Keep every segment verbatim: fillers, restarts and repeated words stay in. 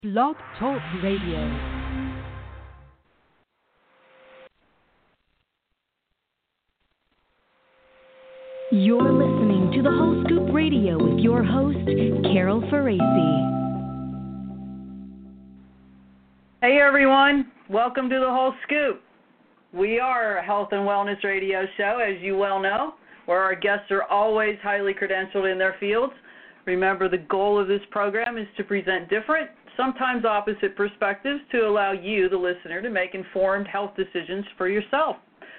Blog Talk Radio. You're listening to the Whole Scoop Radio with your host, Carol Faraci. Hey everyone, welcome to the Whole Scoop. We are a health and wellness radio show, as you well know, where our guests are always highly credentialed in their fields. Remember, the goal of this program is to present different, sometimes opposite perspectives to allow you, the listener, to make informed health decisions for yourself.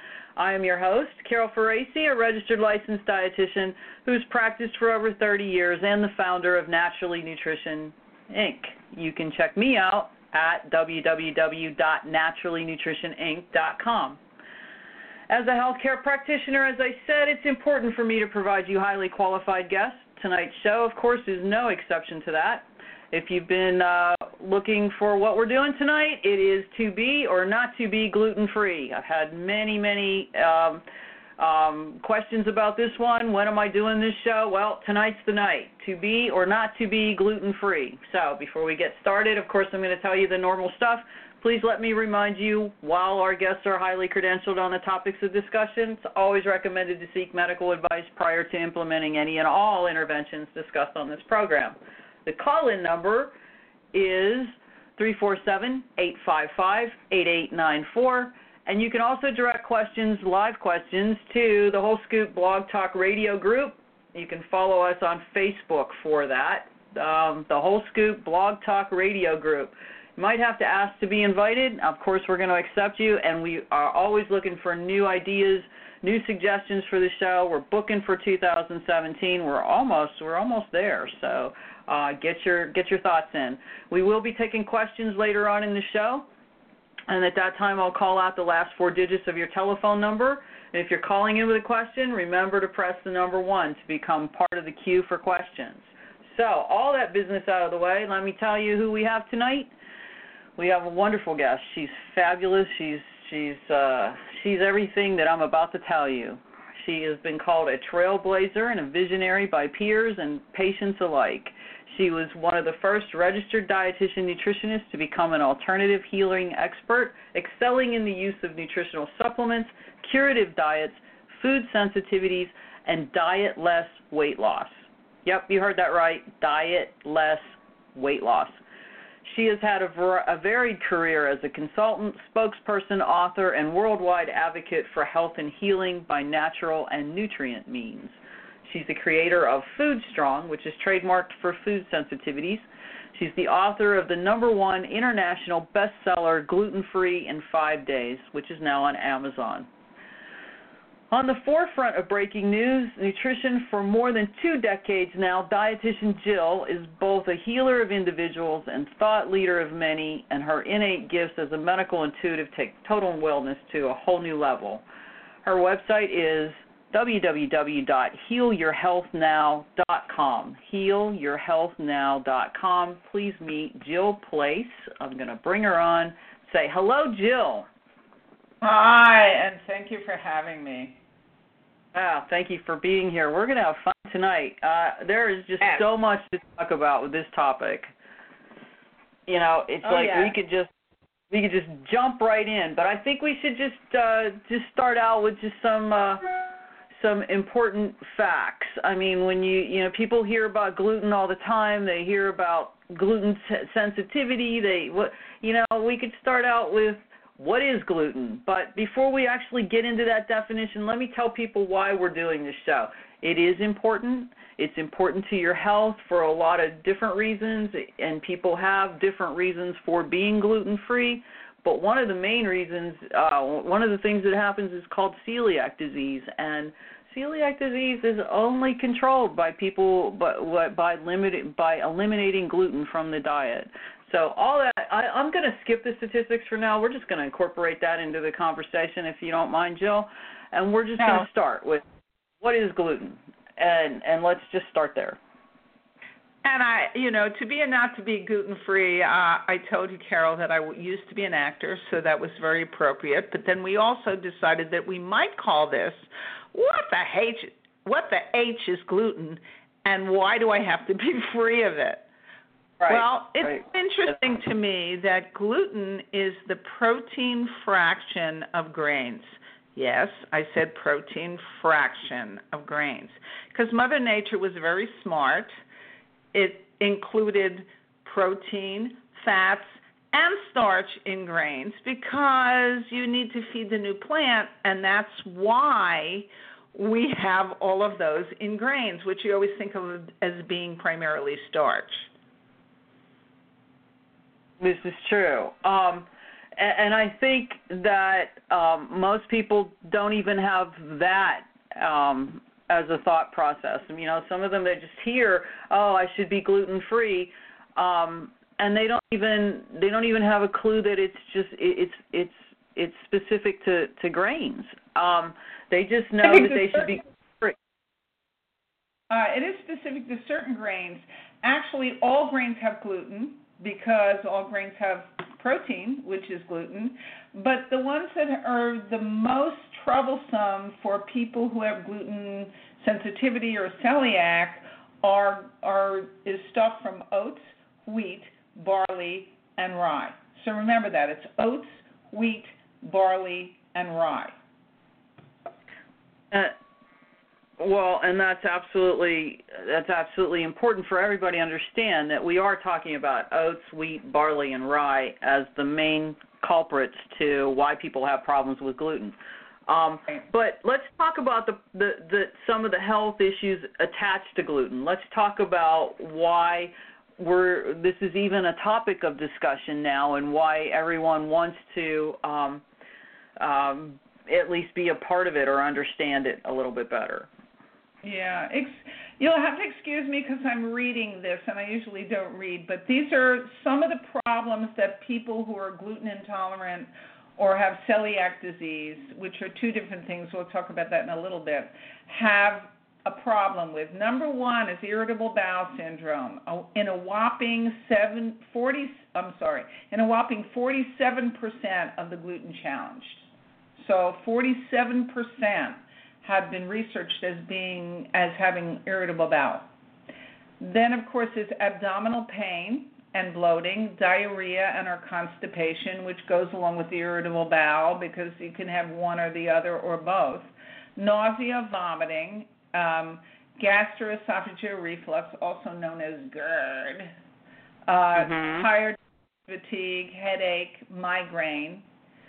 I am your host, Carol Faraci, a registered licensed dietitian who's practiced for over thirty years and the founder of Naturally Nutrition, Incorporated. You can check me out at w w w dot naturally nutrition inc dot com. As a healthcare practitioner, as I said, it's important for me to provide you highly qualified guests. Tonight's show, of course, is no exception to that. If you've been uh, looking for what we're doing tonight, it is to be or not to be gluten-free. I've had many, many um, um, questions about this one. When am I doing this show? Well, tonight's the night. To be or not to be gluten-free. So before we get started, of course, I'm going to tell you the normal stuff. Please let me remind you, while our guests are highly credentialed on the topics of discussion, it's always recommended to seek medical advice prior to implementing any and all interventions discussed on this program. The call-in number is three four seven, eight five five, eight eight nine four, and you can also direct questions, live questions, to the Whole Scoop Blog Talk Radio group. You can follow us on Facebook for that, um, the Whole Scoop Blog Talk Radio group. You might have to ask to be invited. Of course, we're going to accept you, and we are always looking for new ideas, new suggestions for the show. We're booking for two thousand seventeen. We're almost we're almost there, so uh, get your get your thoughts in. We will be taking questions later on in the show, and at that time, I'll call out the last four digits of your telephone number. And if you're calling in with a question, remember to press the number one to become part of the queue for questions. So, all that business out of the way, let me tell you who we have tonight. We have a wonderful guest. She's fabulous. She's she's uh, she's everything that I'm about to tell you. She has been called a trailblazer and a visionary by peers and patients alike. She was one of the first registered dietitian nutritionists to become an alternative healing expert, excelling in the use of nutritional supplements, curative diets, food sensitivities, and diet-less weight loss. Yep, you heard that right, diet-less weight loss. She has had a, ver- a varied career as a consultant, spokesperson, author, and worldwide advocate for health and healing by natural and nutrient means. She's the creator of Food Strong, which is trademarked for food sensitivities. She's the author of the number one international bestseller, Gluten-Free in Five Days, which is now on Amazon. On the forefront of breaking news, nutrition for more than two decades now, dietitian Jill is both a healer of individuals and thought leader of many, and her innate gifts as a medical intuitive take total wellness to a whole new level. Her website is w w w dot heal your health now dot com. heal your health now dot com. Please meet Jill Place. I'm going to bring her on. Say hello, Jill. Hi, and thank you for having me. Ah, thank you for being here. We're going to have fun tonight. Uh, there is just yes. so much to talk about with this topic. You know, it's oh, like yeah. we could just we could just jump right in. But I think we should just uh, just start out with just some uh, some important facts. I mean, when you you know people hear about gluten all the time, they hear about gluten sensitivity. They what you know we could start out with. What is gluten? But before we actually get into that definition, let me tell people why we're doing this show. It is important. It's important to your health for a lot of different reasons, and people have different reasons for being gluten-free. But one of the main reasons, uh, one of the things that happens is called celiac disease, and celiac disease is only controlled by people by, by, limited, by eliminating gluten from the diet. So all that, I, I'm going to skip the statistics for now. We're just going to incorporate that into the conversation, if you don't mind, Jill. And we're just no. going to start with what is gluten, and and let's just start there. And I, you know, to be and not to be gluten-free, uh, I told you, Carol, that I used to be an actor, so that was very appropriate. But then we also decided that we might call this, what the H, what the H is gluten, and why do I have to be free of it? Right. Well, it's right. interesting to me that gluten is the protein fraction of grains. Yes, I said protein fraction of grains because Mother Nature was very smart. It included protein, fats, and starch in grains because you need to feed the new plant, and that's why we have all of those in grains, which you always think of as being primarily starch. This is true. Um, and, and I think that um, most people don't even have that um, as a thought process. You know, some of them, they just hear, oh, I should be gluten-free, um, and they don't even they don't even have a clue that it's just it's it's it's specific to, to grains. Um, they just know that they should be free. Uh, it is specific to certain grains. Actually, all grains have gluten because all grains have protein, which is gluten. But the ones that are the most troublesome for people who have gluten sensitivity or celiac are are is stuff from oats, wheat, barley, and rye. So remember that. It's oats, wheat, barley, and rye. Uh, well, and that's absolutely that's absolutely important for everybody to understand that we are talking about oats, wheat, barley, and rye as the main culprits to why people have problems with gluten. Um, but let's talk about the, the, the some of the health issues attached to gluten. Let's talk about why we're this is even a topic of discussion now, and why everyone wants to um, um, at least be a part of it or understand it a little bit better. Yeah, ex- you'll have to excuse me because I'm reading this, and I usually don't read, but these are some of the problems that people who are gluten intolerant or have celiac disease, which are two different things, we'll talk about that in a little bit, have a problem with. Number one is irritable bowel syndrome. In a whopping seven, forty, I'm sorry, in a whopping forty-seven percent of the gluten challenged. So forty-seven percent have been researched as being as having irritable bowel. Then, of course, is abdominal pain and bloating, diarrhea, and or constipation, which goes along with the irritable bowel because you can have one or the other or both. Nausea, vomiting, um, gastroesophageal reflux, also known as GERD, uh, mm-hmm. tired, fatigue, headache, migraine,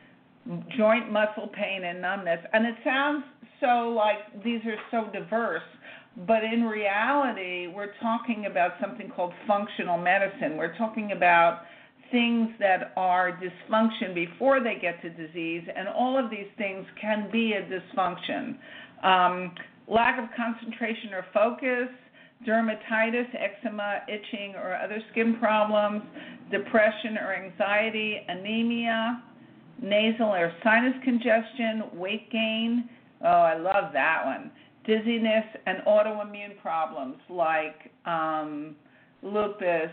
joint muscle pain and numbness. And it sounds so like these are so diverse, but in reality, we're talking about something called functional medicine. We're talking about things that are dysfunction before they get to disease, and all of these things can be a dysfunction. Um, lack of concentration or focus, dermatitis, eczema, itching, or other skin problems, depression or anxiety, anemia, nasal or sinus congestion, weight gain. Oh, I love that one. Dizziness and autoimmune problems like um, lupus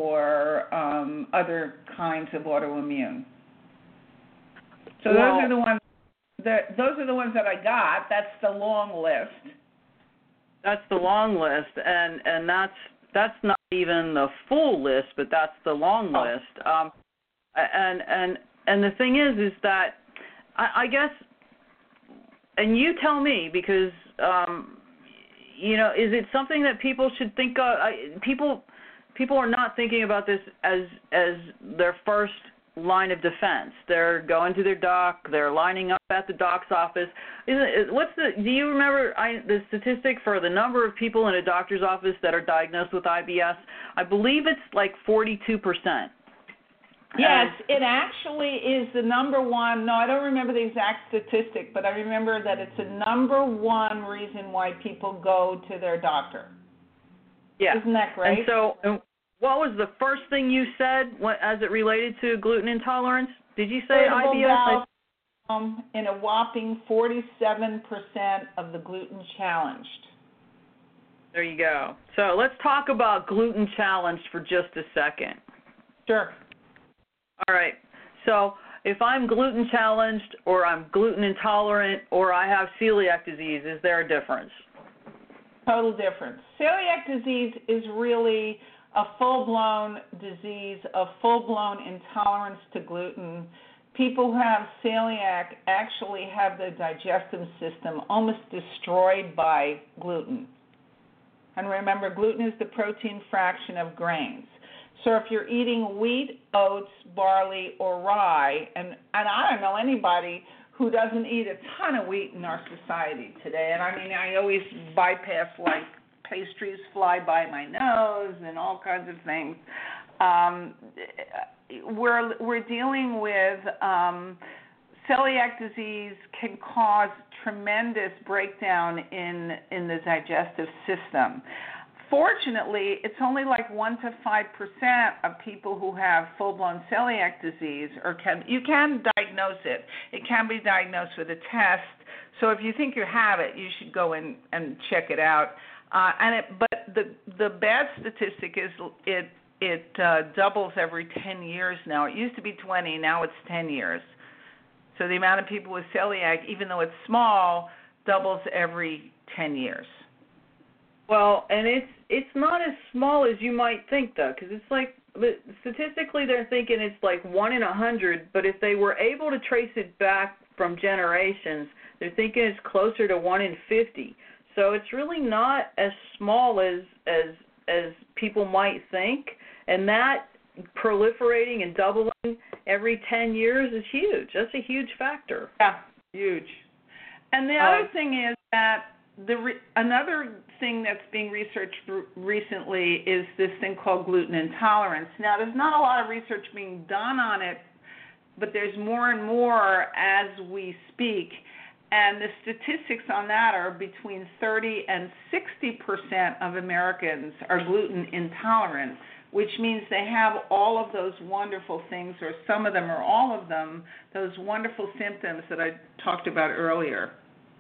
or um, other kinds of autoimmune. So well, those are the ones. That, those are the ones that I got. That's the long list. That's the long list, and and that's that's not even the full list, but that's the long oh. list. Um, and and and the thing is, is that I, I guess, and you tell me because um, you know, is it something that people should think of? I, people people are not thinking about this as as their first line of defense. They're going to their doc. They're lining up at the doc's office. Is it, what's the? Do you remember I, the statistic for the number of people in a doctor's office that are diagnosed with I B S? I believe it's like forty-two percent. Yes, it actually is the number one. No, I don't remember the exact statistic, but I remember that it's the number one reason why people go to their doctor. Yeah. Isn't that great? And so, what was the first thing you said as it related to gluten intolerance? Did you say I B S? Bowel, um, in a whopping forty-seven percent of the gluten challenged. There you go. So let's talk about gluten challenged for just a second. Sure. All right. So if I'm gluten challenged or I'm gluten intolerant or I have celiac disease, is there a difference? Total difference. Celiac disease is really a full-blown disease, a full-blown intolerance to gluten. People who have celiac actually have their digestive system almost destroyed by gluten. And remember, gluten is the protein fraction of grains. So if you're eating wheat, oats, barley, or rye, and, and I don't know anybody who doesn't eat a ton of wheat in our society today. And I mean, I always bypass, like, pastries fly by my nose and all kinds of things. Um, we're we're dealing with um, celiac disease can cause tremendous breakdown in in the digestive system. Fortunately, it's only like one to five percent of people who have full-blown celiac disease, or can you can diagnose it. It can be diagnosed with a test. So if you think you have it, you should go in and check it out. Uh, and it, but the the bad statistic is it it uh, doubles every ten years now. It used to be twenty, now it's ten years. So the amount of people with celiac, even though it's small, doubles every ten years. Well, and it's it's not as small as you might think, though, because it's like statistically they're thinking it's like one in a hundred. But if they were able to trace it back from generations, they're thinking it's closer to one in fifty. So it's really not as small as as as people might think, and that proliferating and doubling every ten years is huge. That's a huge factor. Yeah, huge. And the Uh, other thing is that the re- another thing that's being researched r- recently is this thing called gluten intolerance. Now, there's not a lot of research being done on it, but there's more and more as we speak. And the statistics on that are between thirty and sixty percent of Americans are gluten intolerant, which means they have all of those wonderful things, or some of them or all of them, those wonderful symptoms that I talked about earlier.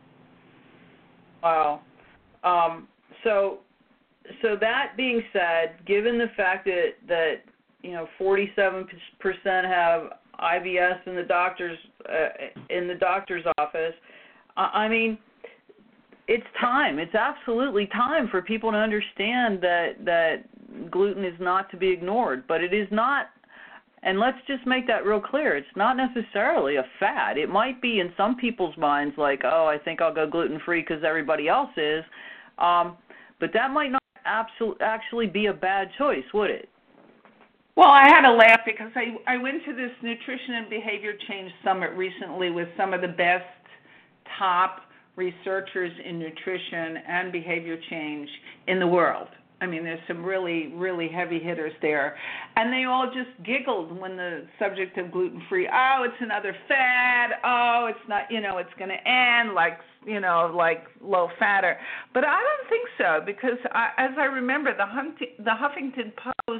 Wow. Um, so, so that being said, given the fact that that you know forty-seven percent have I B S in the doctor's uh, in the doctor's office, I mean, it's time. It's absolutely time for people to understand that that gluten is not to be ignored. But it is not, and let's just make that real clear, it's not necessarily a fad. It might be in some people's minds like, oh, I think I'll go gluten-free because everybody else is. Um, but that might not absol- actually be a bad choice, would it? Well, I had to laugh because I, I went to this Nutrition and Behavior Change Summit recently with some of the best top researchers in nutrition and behavior change in the world. I mean, there's some really, really heavy hitters there. And they all just giggled when the subject of gluten-free, oh, it's another fad, oh, it's not, you know, it's going to end like, you know, like low-fatter. But I don't think so, because I, as I remember, the, Hunt- the Huffington Post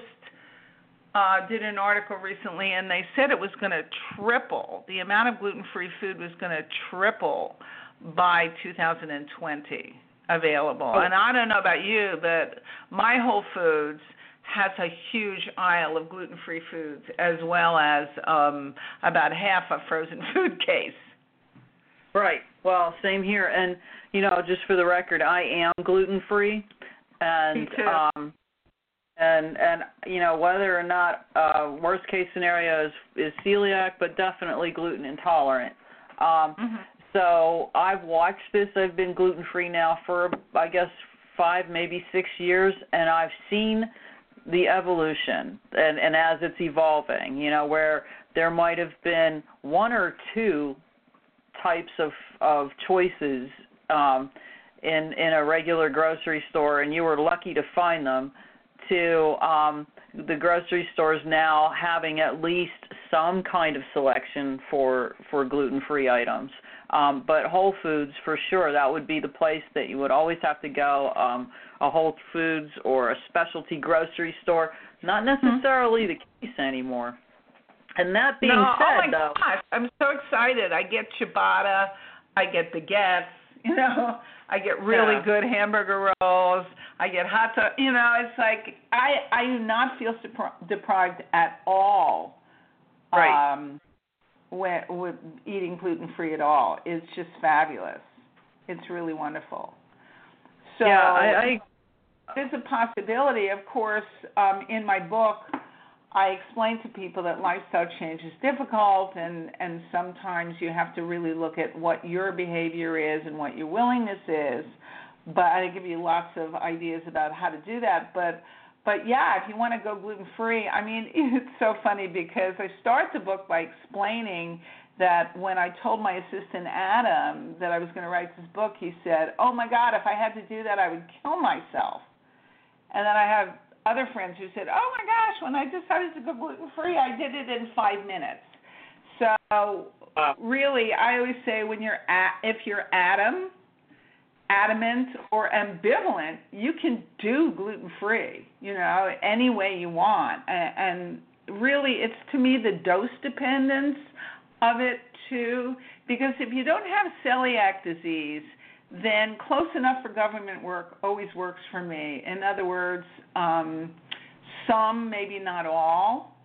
uh, did an article recently, and they said it was going to triple. The amount of gluten-free food was going to triple by two thousand twenty available. Oh. And I don't know about you, but my Whole Foods has a huge aisle of gluten-free foods, as well as um, about half a frozen food case. Right. Well, same here. And, you know, just for the record, I am gluten-free. And, Me too. um, and, and you know, whether or not uh, worst-case scenario is, is celiac, but definitely gluten intolerant. Um, Mm-hmm. So I've watched this. I've been gluten-free now for, I guess, five, maybe six years, and I've seen the evolution and, and as it's evolving, you know, where there might have been one or two types of, of choices um, in, in a regular grocery store, and you were lucky to find them, to um, the grocery stores now having at least some kind of selection for, for gluten-free items. Um, but Whole Foods, for sure, that would be the place that you would always have to go, um, a Whole Foods or a specialty grocery store. Not necessarily mm-hmm. the case anymore. And that being no, said, oh my though. gosh, I'm so excited. I get ciabatta, I get baguettes, you know, I get really yeah. good hamburger rolls, I get hot dog, you know, it's like I, I do not feel supri- deprived at all. Right. Um, With, with eating gluten-free at all. It's just fabulous. It's really wonderful. So yeah, I, I there's a possibility. Of course, um, in my book, I explain to people that lifestyle change is difficult, and, and sometimes you have to really look at what your behavior is and what your willingness is. But I give you lots of ideas about how to do that. But, but yeah, if you want to go gluten-free, I mean, it's so funny because I start the book by explaining that when I told my assistant Adam that I was going to write this book, he said, oh, my God, if I had to do that, I would kill myself. And then I have other friends who said, oh, my gosh, when I decided to go gluten-free, I did it in five minutes. So uh, really, I always say when you're at, if you're Adam, adamant or ambivalent, you can do gluten-free, you know, any way you want. And, and really, it's, to me, the dose dependence of it, too, because if you don't have celiac disease, then close enough for government work always works for me. In other words, um, some, maybe not all,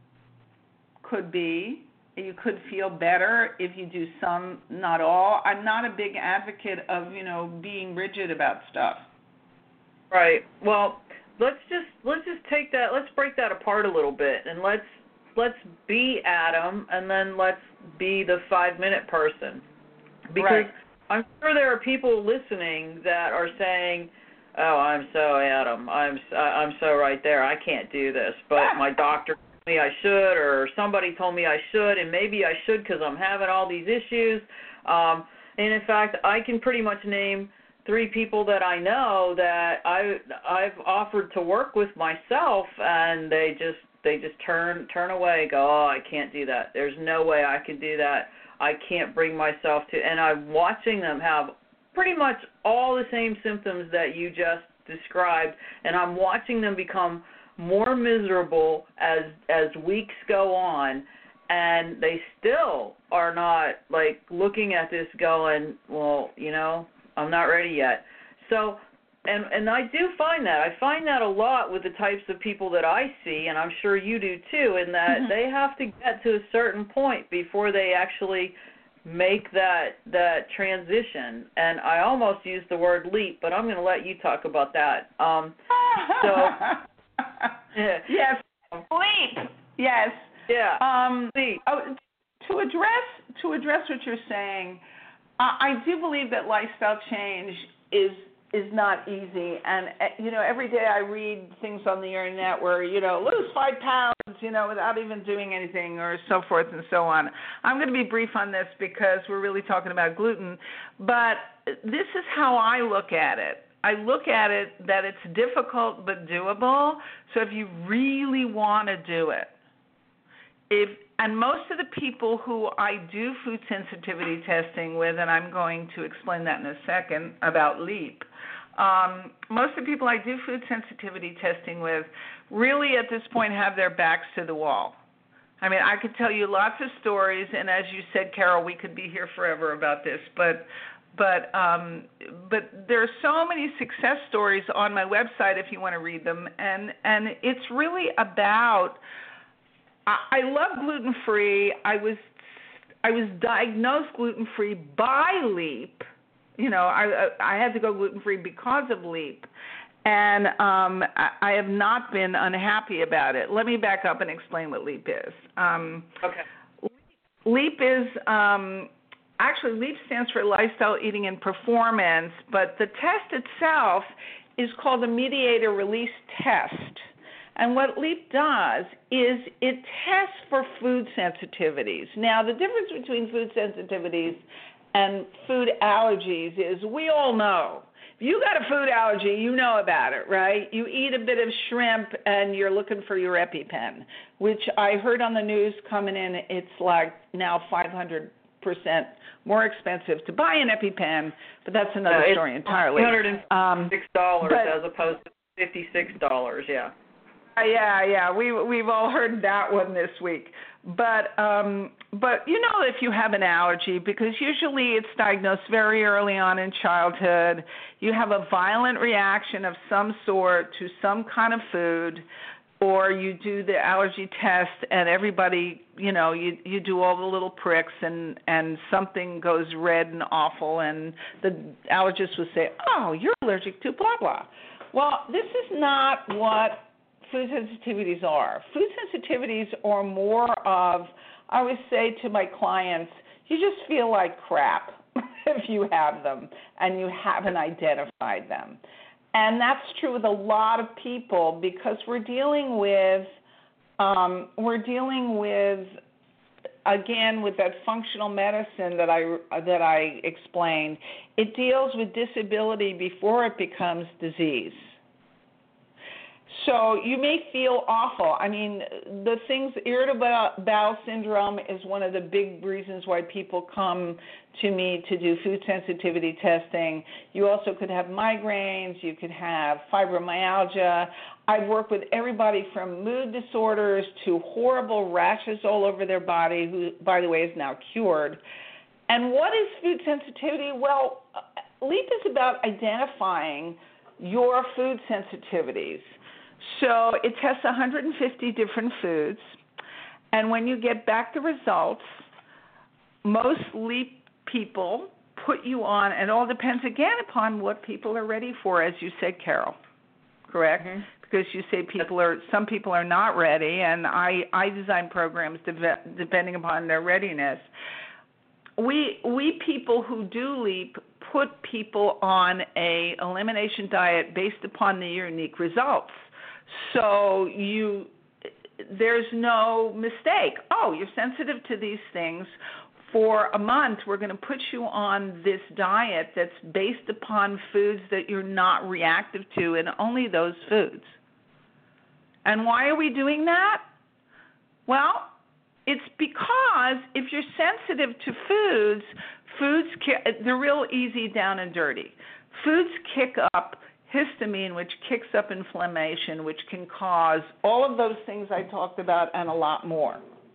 could be. You could feel better if you do some, not all. I'm not a big advocate of, you know, being rigid about stuff. Right. Well, let's just let's just take that. Let's break that apart a little bit, and let's let's be Adam, and then let's be the five-minute person, because. Right. I'm sure there are people listening that are saying, "Oh, I'm so Adam. I'm I'm so right there. I can't do this." But my doctor told me I should, or somebody told me I should, and maybe I should because I'm having all these issues. Um, and in fact, I can pretty much name three people that I know that I I've offered to work with myself, and they just they just turn turn away, go, "Oh, I can't do that. There's no way I can do that. I can't bring myself to," and I'm watching them have pretty much all the same symptoms that you just described, and I'm watching them become more miserable as as weeks go on, and they still are not, like, looking at this going, well, you know, I'm not ready yet. So, and and I do find that. I find that a lot with the types of people that I see, and I'm sure you do too, in that mm-hmm. they have to get to a certain point before they actually make that that transition. And I almost used the word leap, but I'm going to let you talk about that. Um, so, yes, leap. Yes. Yeah. Um, leap. Oh, to address to address what you're saying, uh, I do believe that lifestyle change is. is not easy. And, you know, every day I read things on the internet where, you know, lose five pounds, you know, without even doing anything, or so forth and so on. I'm going to be brief on this because we're really talking about gluten. But this is how I look at it. I look at it that it's difficult but doable. So if you really want to do it, if and most of the people who I do food sensitivity testing with, and I'm going to explain that in a second about LEAP, um, most of the people I do food sensitivity testing with really at this point have their backs to the wall. I mean, I could tell you lots of stories, and as you said, Carol, we could be here forever about this, but but um, but there are so many success stories on my website if you want to read them, and, and it's really about, I, I love gluten-free. I was I was diagnosed gluten-free by LEAP. You know, I I had to go gluten-free because of LEAP. And um, I, I have not been unhappy about it. Let me back up and explain what LEAP is. Um, okay. LEAP is, um, actually LEAP stands for Lifestyle Eating and Performance, but the test itself is called the Mediator Release Test. And what LEAP does is it tests for food sensitivities. Now, the difference between food sensitivities and food allergies is we all know. If you got a food allergy, you know about it, right? You eat a bit of shrimp and you're looking for your EpiPen, which I heard on the news coming in, it's like now five hundred percent more expensive to buy an EpiPen, but that's another uh, story entirely. one hundred six dollars um, as opposed to fifty-six dollars, yeah. Yeah, yeah, we we've all heard that one this week. But um, but you know if you have an allergy, because usually it's diagnosed very early on in childhood, you have a violent reaction of some sort to some kind of food, or you do the allergy test and everybody, you know, you you do all the little pricks and, and something goes red and awful, and the allergist would say, oh, you're allergic to blah, blah. Well, this is not what food sensitivities are. Food sensitivities are more of, I always say to my clients, you just feel like crap if you have them and you haven't identified them. And that's true with a lot of people because we're dealing with, um, we're dealing with, again, with that functional medicine that I, that I explained. It deals with disability before it becomes disease. So you may feel awful. I mean, the things, irritable bowel syndrome is one of the big reasons why people come to me to do food sensitivity testing. You also could have migraines. You could have fibromyalgia. I've worked with everybody from mood disorders to horrible rashes all over their body, who, by the way, is now cured. And what is food sensitivity? Well, LEAP is about identifying your food sensitivities. So it tests one hundred fifty different foods, and when you get back the results, most LEAP people put you on, and it all depends again upon what people are ready for, as you said, Carol, correct? Mm-hmm. Because you say people are, some people are not ready, and I, I design programs de- depending upon their readiness. We we people who do LEAP put people on a elimination diet based upon the unique results. So you, there's no mistake. Oh, you're sensitive to these things. For a month, we're going to put you on this diet that's based upon foods that you're not reactive to, and only those foods. And why are we doing that? Well, it's because if you're sensitive to foods, foods, they're real easy down and dirty. Foods kick up histamine, which kicks up inflammation, which can cause all of those things I talked about and a lot more.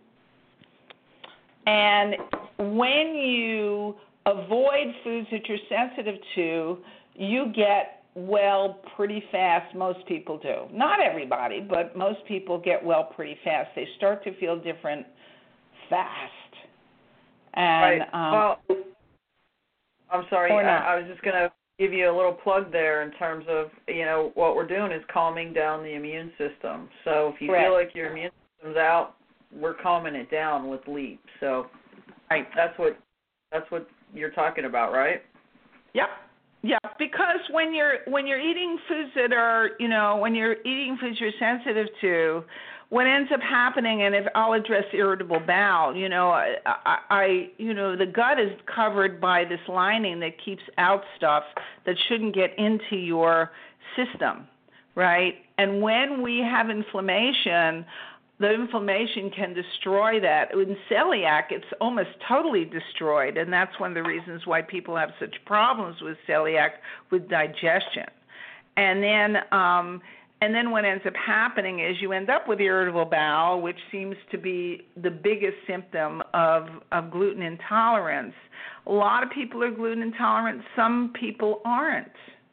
And when you avoid foods that you're sensitive to, you get well pretty fast. Most people do. Not everybody, but most people get well pretty fast. They start to feel different fast. And right. um, well, I'm sorry. I, I was just going to give you a little plug there in terms of, you know, what we're doing is calming down the immune system. So if you Correct. feel like your immune system's out, we're calming it down with LEAP. So right. that's what that's what you're talking about, right? Yep. Yeah, because when you're when you're eating foods that are, you know, when you're eating foods you're sensitive to, what ends up happening, and if I'll address irritable bowel, you know, I, I, I, you know, the gut is covered by this lining that keeps out stuff that shouldn't get into your system, right? And when we have inflammation, the inflammation can destroy that. In celiac, it's almost totally destroyed, and that's one of the reasons why people have such problems with celiac, with digestion. And then um, And then what ends up happening is you end up with irritable bowel, which seems to be the biggest symptom of, of gluten intolerance. A lot of people are gluten intolerant. Some people aren't.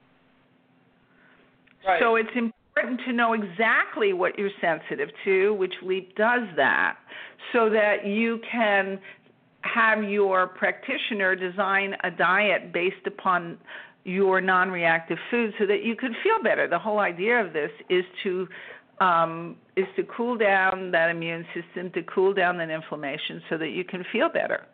Right. So it's important to know exactly what you're sensitive to, which LEAP does that, so that you can have your practitioner design a diet based upon your non-reactive food so that you could feel better. The whole idea of this is to um, is to cool down that immune system, to cool down that inflammation so that you can feel better.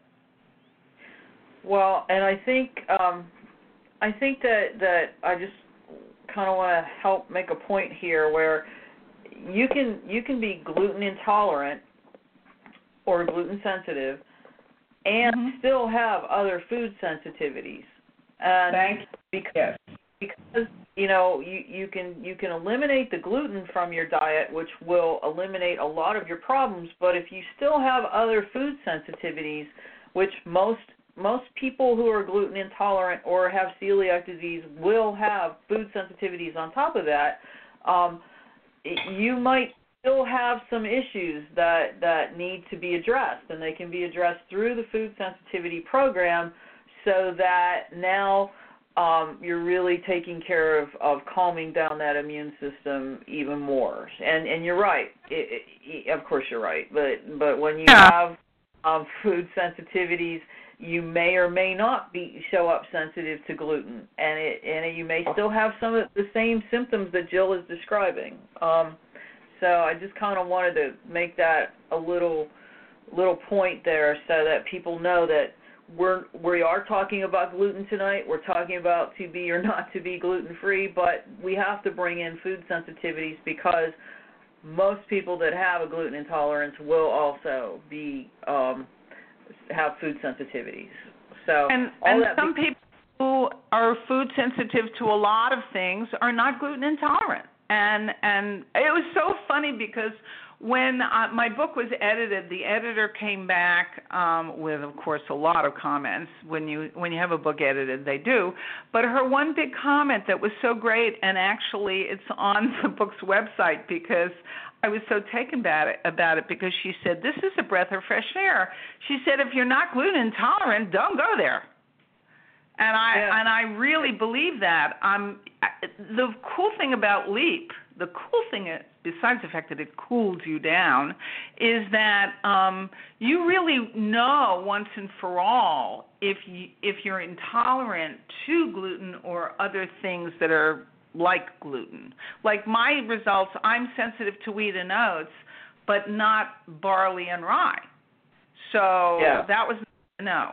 Well, and I think um, I think that, that I just kind of want to help make a point here where you can you can be gluten intolerant or gluten sensitive and mm-hmm. still have other food sensitivities. And Thank because, yes. because you know you, you can you can eliminate the gluten from your diet, which will eliminate a lot of your problems. But if you still have other food sensitivities, which most most people who are gluten intolerant or have celiac disease will have food sensitivities on top of that, um, you might still have some issues that that need to be addressed, and they can be addressed through the food sensitivity program. So that now um, you're really taking care of, of calming down that immune system even more. And and you're right. It, it, of course you're right. But but when you yeah. have um, food sensitivities, you may or may not be show up sensitive to gluten, and it, and you may still have some of the same symptoms that Jill is describing. Um, so I just kind of wanted to make that a little little point there so that people know that we're we are talking about gluten tonight. We're talking about to be or not to be gluten-free, but we have to bring in food sensitivities because most people that have a gluten intolerance will also be um, have food sensitivities. So and, all and that some be- people who are food sensitive to a lot of things are not gluten intolerant. And and it was so funny because when uh, my book was edited, the editor came back um, with, of course, a lot of comments. When you when you have a book edited, they do. But her one big comment that was so great, and actually it's on the book's website because I was so taken about it, about it because she said, this is a breath of fresh air. She said, if you're not gluten intolerant, don't go there. And I yeah. and I really believe that. Um, the cool thing about LEAP, the cool thing, besides the fact that it cools you down, is that um, you really know once and for all if you, if you're intolerant to gluten or other things that are like gluten. Like my results, I'm sensitive to wheat and oats, but not barley and rye. So yeah. that was no.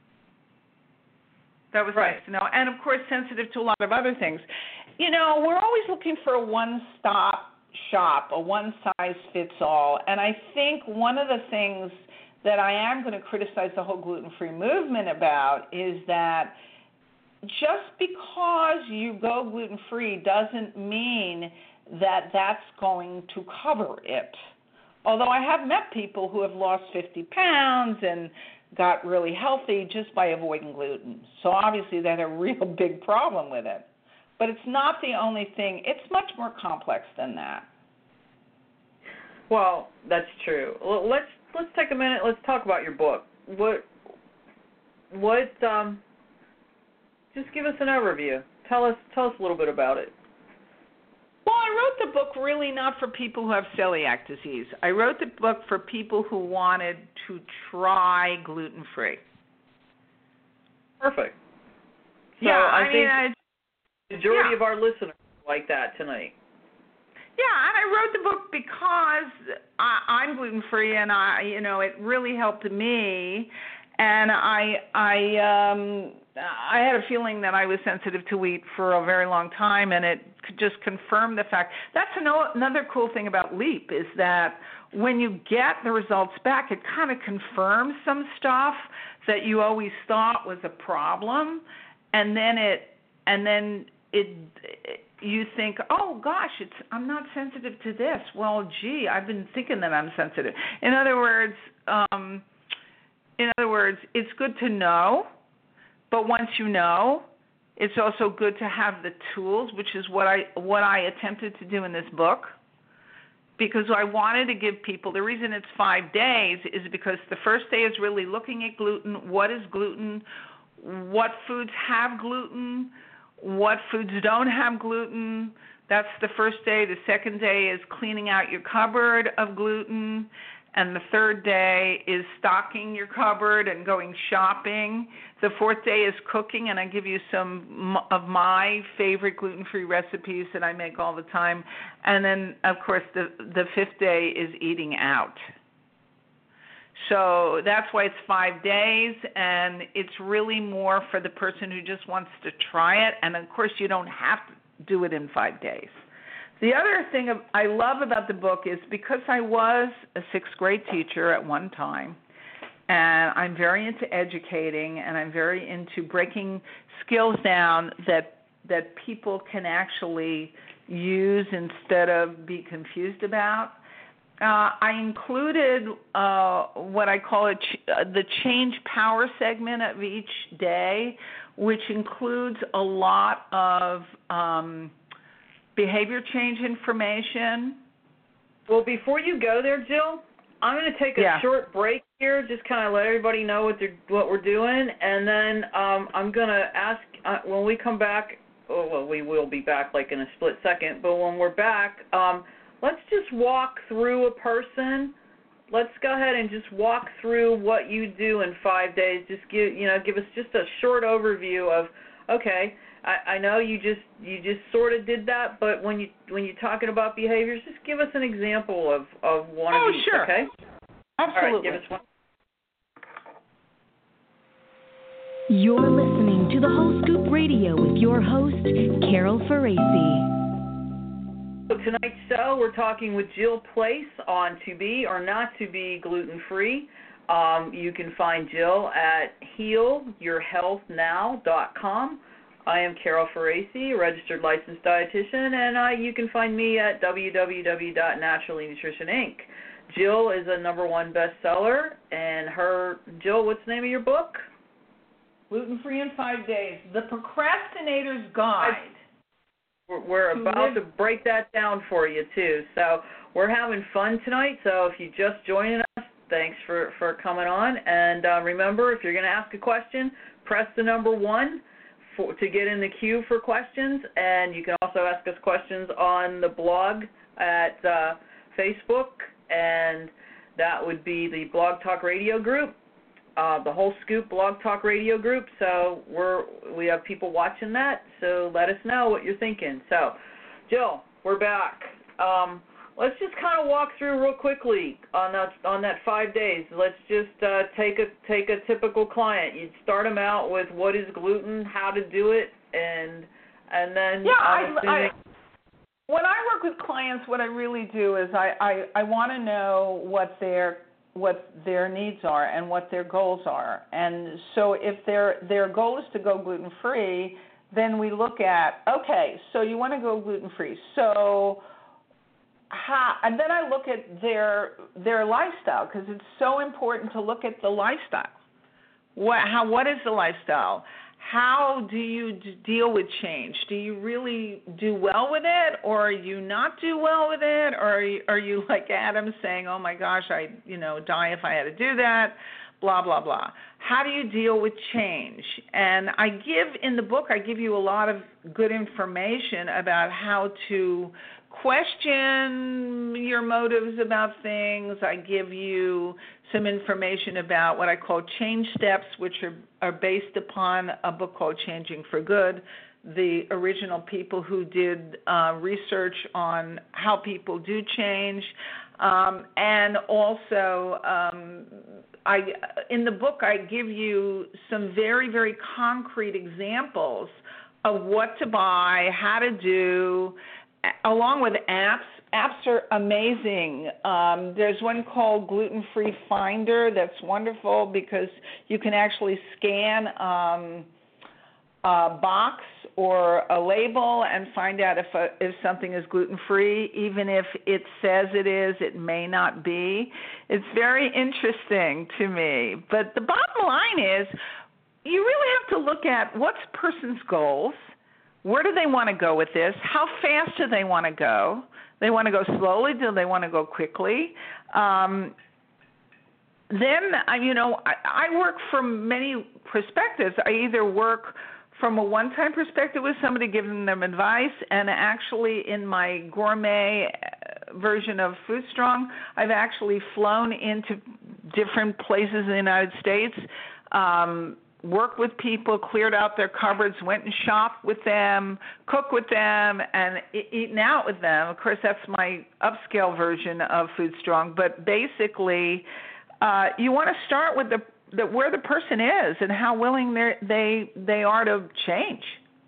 That was right. nice to know. And, of course, sensitive to a lot of other things. You know, we're always looking for a one-stop shop, a one-size-fits-all. And I think one of the things that I am going to criticize the whole gluten-free movement about is that just because you go gluten-free doesn't mean that that's going to cover it. Although I have met people who have lost fifty pounds and got really healthy just by avoiding gluten. So obviously they had a real big problem with it. But it's not the only thing. It's much more complex than that. Well, that's true. Well, let's let's take a minute. Let's talk about your book. What what um just give us an overview. Tell us tell us a little bit about it. Well, I wrote the book really not for people who have celiac disease. I wrote the book for people who wanted to try gluten-free. Perfect. So yeah, I, I think mean, I, the majority yeah. of our listeners like that tonight. Yeah, and I wrote the book because I, I'm gluten-free, and I, you know, it really helped me. And I, I, um, I had a feeling that I was sensitive to wheat for a very long time, and it just confirmed the fact. That's another cool thing about LEAP is that when you get the results back, it kind of confirms some stuff that you always thought was a problem, and then it, and then it, it you think, oh gosh, it's I'm not sensitive to this. Well, gee, I've been thinking that I'm sensitive. In other words. Um, In other words, it's good to know, but once you know, it's also good to have the tools, which is what I what I attempted to do in this book, because I wanted to give people, the reason it's five days is because the first day is really looking at gluten, what is gluten, what foods have gluten, what foods don't have gluten. That's the first day. The second day is cleaning out your cupboard of gluten. And the third day is stocking your cupboard and going shopping. The fourth day is cooking, and I give you some of my favorite gluten-free recipes that I make all the time. And then, of course, the, the fifth day is eating out. So that's why it's five days, and it's really more for the person who just wants to try it. And, of course, you don't have to do it in five days. The other thing I love about the book is because I was a sixth grade teacher at one time, and I'm very into educating, and I'm very into breaking skills down that that people can actually use instead of be confused about. Uh, I included uh, what I call a ch- uh, the change power segment of each day, which includes a lot of um, behavior change information. Well, before you go there, Jill, I'm going to take a yeah. short break here, just kind of let everybody know what they're, what we're doing, and then um, I'm going to ask uh, when we come back. Oh, well, we will be back like in a split second, but when we're back, um, let's just walk through a person let's go ahead and just walk through what you do in five days. Just give you know give us just a short overview of okay. I, I know you just you just sort of did that, but when you when you're talking about behaviors, just give us an example of, of one oh, of each. Sure. Okay. Absolutely. All right, give us one. You're listening to the Whole Scoop Radio with your host, Carol Faraci. So tonight's show, we're talking with Jill Place on to be or not to be gluten-free. Um, you can find Jill at heal your health now dot com. I am Carol Faraci, a registered licensed dietitian, and uh, you can find me at w w w dot naturally nutrition inc. Jill is a number one bestseller, and her, Jill, what's the name of your book? Gluten-free in five days, The Procrastinator's Guide. We're, we're about to break that down for you, too. So we're having fun tonight, so if you just joining us, thanks for, for coming on. And uh, remember, if you're going to ask a question, press the number one for, to get in the queue for questions. And you can also ask us questions on the blog at uh, Facebook, and that would be the Blog Talk Radio group. Uh, the Whole Scoop Blog Talk Radio group, so we're we have people watching that, so let us know what you're thinking. So, Jill, we're back. Um, let's just kind of walk through real quickly on that on that five days. Let's just uh, take a take a typical client. You'd start them out with what is gluten, how to do it, and and then yeah, I'm I, assuming. I, when I work with clients, what I really do is I I, I want to know what their what their needs are and what their goals are. And so if their their goal is to go gluten-free, then we look at, okay, so you want to go gluten-free. So how, and then I look at their their lifestyle, because it's so important to look at the lifestyle. What how what is the lifestyle? How do you d- deal with change? Do you really do well with it, or you not do well with it, or are you, are you like Adam saying, "Oh my gosh, I you know die if I had to do that," blah blah blah. How do you deal with change? And I give in the book, I give you a lot of good information about how to question your motives about things. I give you some information about what I call change steps, which are, are based upon a book called Changing for Good, the original people who did uh, research on how people do change. Um, and also, um, I, in the book, I give you some very, very concrete examples of what to buy, how to do, along with apps. Apps are amazing. Um, there's one called Gluten Free Finder that's wonderful because you can actually scan um, a box or a label and find out if a, if something is gluten-free. Even if it says it is, it may not be. It's very interesting to me. But the bottom line is you really have to look at what's a person's goals. Where do they want to go with this? How fast do they want to go? They want to go slowly? Do they want to go quickly? Um, then, you know, I, I work from many perspectives. I either work from a one-time perspective with somebody giving them advice, and actually in my gourmet version of Food Strong, I've actually flown into different places in the United States, um, worked with people, cleared out their cupboards, went and shopped with them, cooked with them, and eaten out with them. Of course, that's my upscale version of Food Strong. But basically, uh, you want to start with the, the where the person is and how willing they they are to change.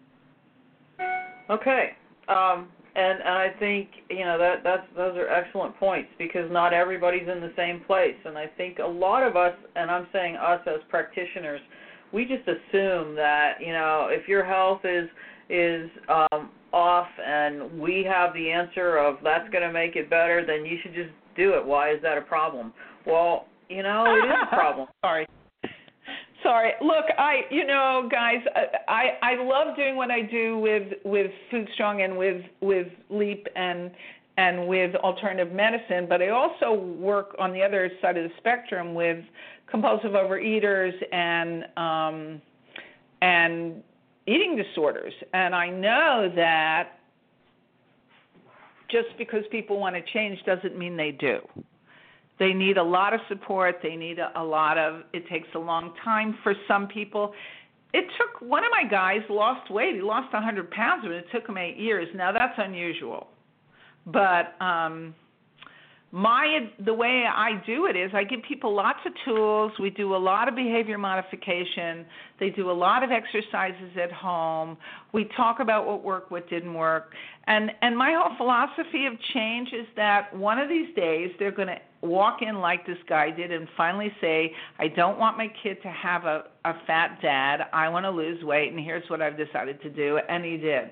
Okay. Um, and, and I think, you know, that that's those are excellent points, because not everybody's in the same place. And I think a lot of us, and I'm saying us as practitioners, we just assume that, you know, if your health is is um, off and we have the answer of that's going to make it better, then you should just do it. Why is that a problem? Well, you know, it is a problem. Sorry. Sorry. Look, I, you know, guys, I, I love doing what I do with, with Food Strong and with, with LEAP and and with alternative medicine, but I also work on the other side of the spectrum with compulsive overeaters and um, and eating disorders. And I know that just because people want to change doesn't mean they do. They need a lot of support. They need a, a lot of, it takes a long time for some people. It took, one of my guys lost weight. He lost one hundred pounds, but it took him eight years. Now, that's unusual. But um, my the way I do it is I give people lots of tools. We do a lot of behavior modification. They do a lot of exercises at home. We talk about what worked, what didn't work. And, and my whole philosophy of change is that one of these days they're going to walk in like this guy did and finally say, I don't want my kid to have a, a fat dad. I want to lose weight, and here's what I've decided to do. And he did.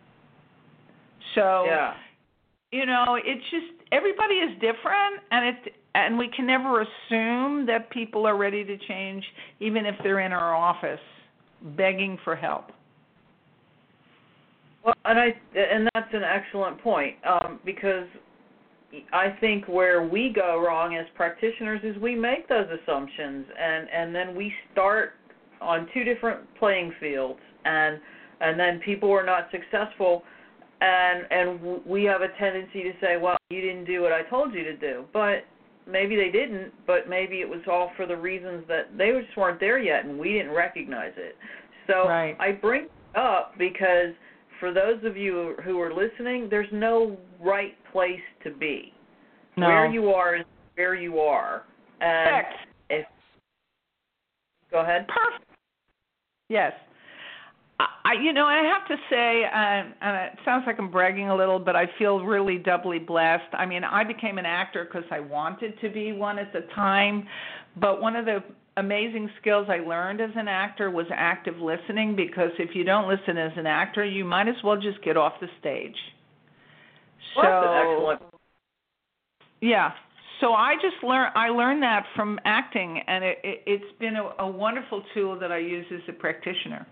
So, yeah. you know, it's just everybody is different, and it and we can never assume that people are ready to change, even if they're in our office begging for help. Well, and I and that's an excellent point, um, because I think where we go wrong as practitioners is we make those assumptions, and, and then we start on two different playing fields, and and then people are not successful, and and we have a tendency to say, well, you didn't do what I told you to do, but maybe they didn't, but maybe it was all for the reasons that they just weren't there yet, and we didn't recognize it. So right. I bring it up because for those of you who are listening, there's no right place to be. No. Where you are is where you are. And if, go ahead. Perfect. Yes. I, you know, I have to say, um, and it sounds like I'm bragging a little, but I feel really doubly blessed. I mean, I became an actor because I wanted to be one at the time, but one of the amazing skills I learned as an actor was active listening, because if you don't listen as an actor, you might as well just get off the stage. Well, so, that's an excellent. Yeah. So I just learned I learned that from acting, and it, it, it's been a, a wonderful tool that I use as a practitioner.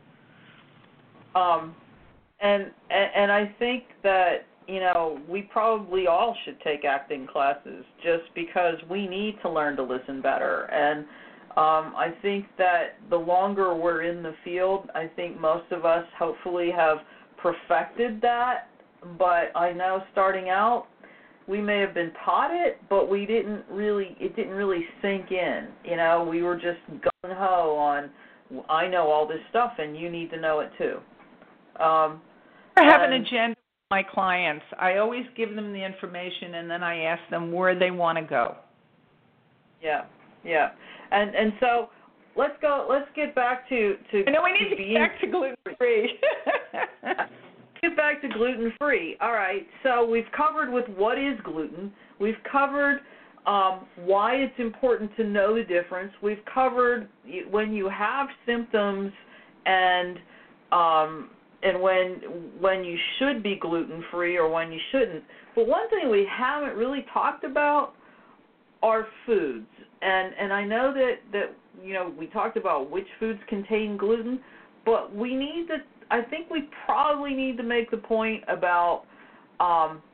Um, and, and and I think that, you know, we probably all should take acting classes just because we need to learn to listen better. And um, I think that the longer we're in the field, I think most of us hopefully have perfected that. But I know starting out, we may have been taught it, but we didn't really, it didn't really sink in. You know, we were just gung-ho on, I know all this stuff and you need to know it too. Um, I have and, an agenda with my clients. I always give them the information, and then I ask them where they want to go. Yeah, yeah. And and so let's go, let's get back to, to I know we need to, to get back to gluten-free. Get back to gluten-free. All right, so we've covered with what is gluten. We've covered um, why it's important to know the difference. We've covered when you have symptoms and um, and when when you should be gluten-free or when you shouldn't. But one thing we haven't really talked about are foods. And and I know that, that you know, we talked about which foods contain gluten, but we need to, I think we probably need to make the point about um,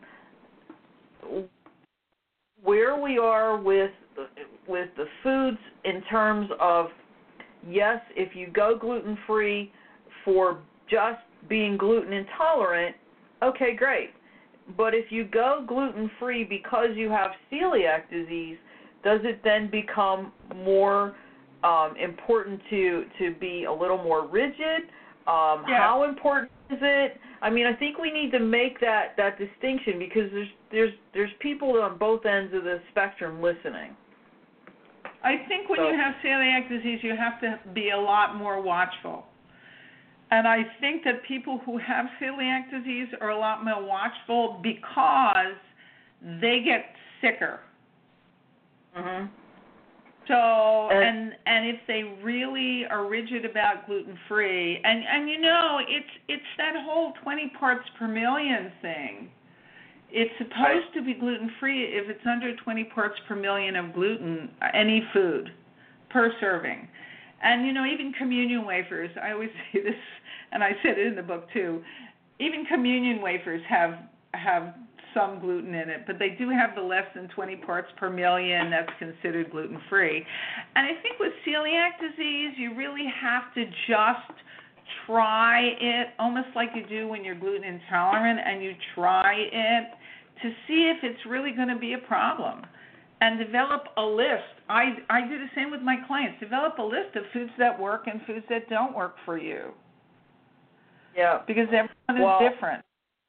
where we are with with the foods in terms of, yes, if you go gluten-free for just being gluten intolerant, okay, great. But if you go gluten-free because you have celiac disease, does it then become more um, important to, to be a little more rigid? Um, yeah. How important is it? I mean, I think we need to make that, that distinction because there's there's there's people on both ends of the spectrum listening. I think when so, you have celiac disease, you have to be a lot more watchful. And I think that people who have celiac disease are a lot more watchful because they get sicker. Mm-hmm. So, and and if they really are rigid about gluten-free, and, and you know, it's it's that whole twenty parts per million thing. It's supposed right. to be gluten-free if it's under twenty parts per million of gluten, any food, per serving. And, you know, even communion wafers, I always say this, and I said it in the book too, even communion wafers have have some gluten in it, but they do have the less than twenty parts per million that's considered gluten-free. And I think with celiac disease, you really have to just try it, almost like you do when you're gluten intolerant, and you try it to see if it's really going to be a problem. and develop a list. I, I do the same with my clients. Develop a list of foods that work and foods that don't work for you. Yeah. Because everyone well, is different.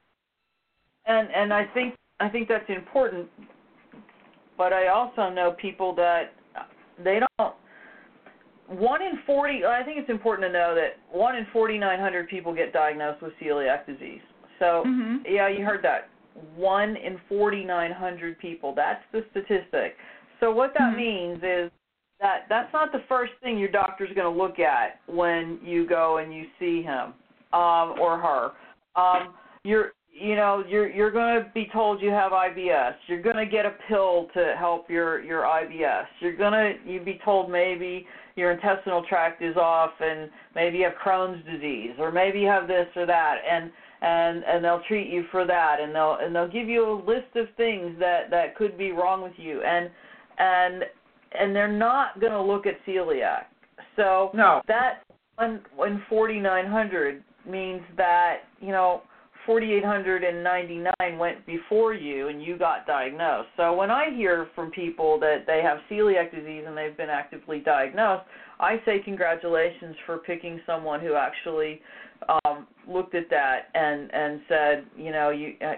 And and I think I think that's important. But I also know people that they don't. One in forty. I think it's important to know that one in forty-nine hundred people get diagnosed with celiac disease. So mm-hmm. yeah, you heard that. One in forty-nine hundred people. That's the statistic. So what that mm-hmm. means is that that's not the first thing your doctor's going to look at when you go and you see him um, or her. Um, you're You know, you're you're going to be told you have I B S. You're going to get a pill to help your, your I B S. You're going to you be told maybe your intestinal tract is off and maybe you have Crohn's disease or maybe you have this or that, and and, and they'll treat you for that, and they'll and they'll give you a list of things that, that could be wrong with you, and and and they're not going to look at celiac. So no. that one in forty-nine hundred means that, you know, four thousand eight hundred ninety-nine went before you and you got diagnosed. So when I hear from people that they have celiac disease and they've been actively diagnosed, I say congratulations for picking someone who actually um, looked at that and, and said, you know, you uh,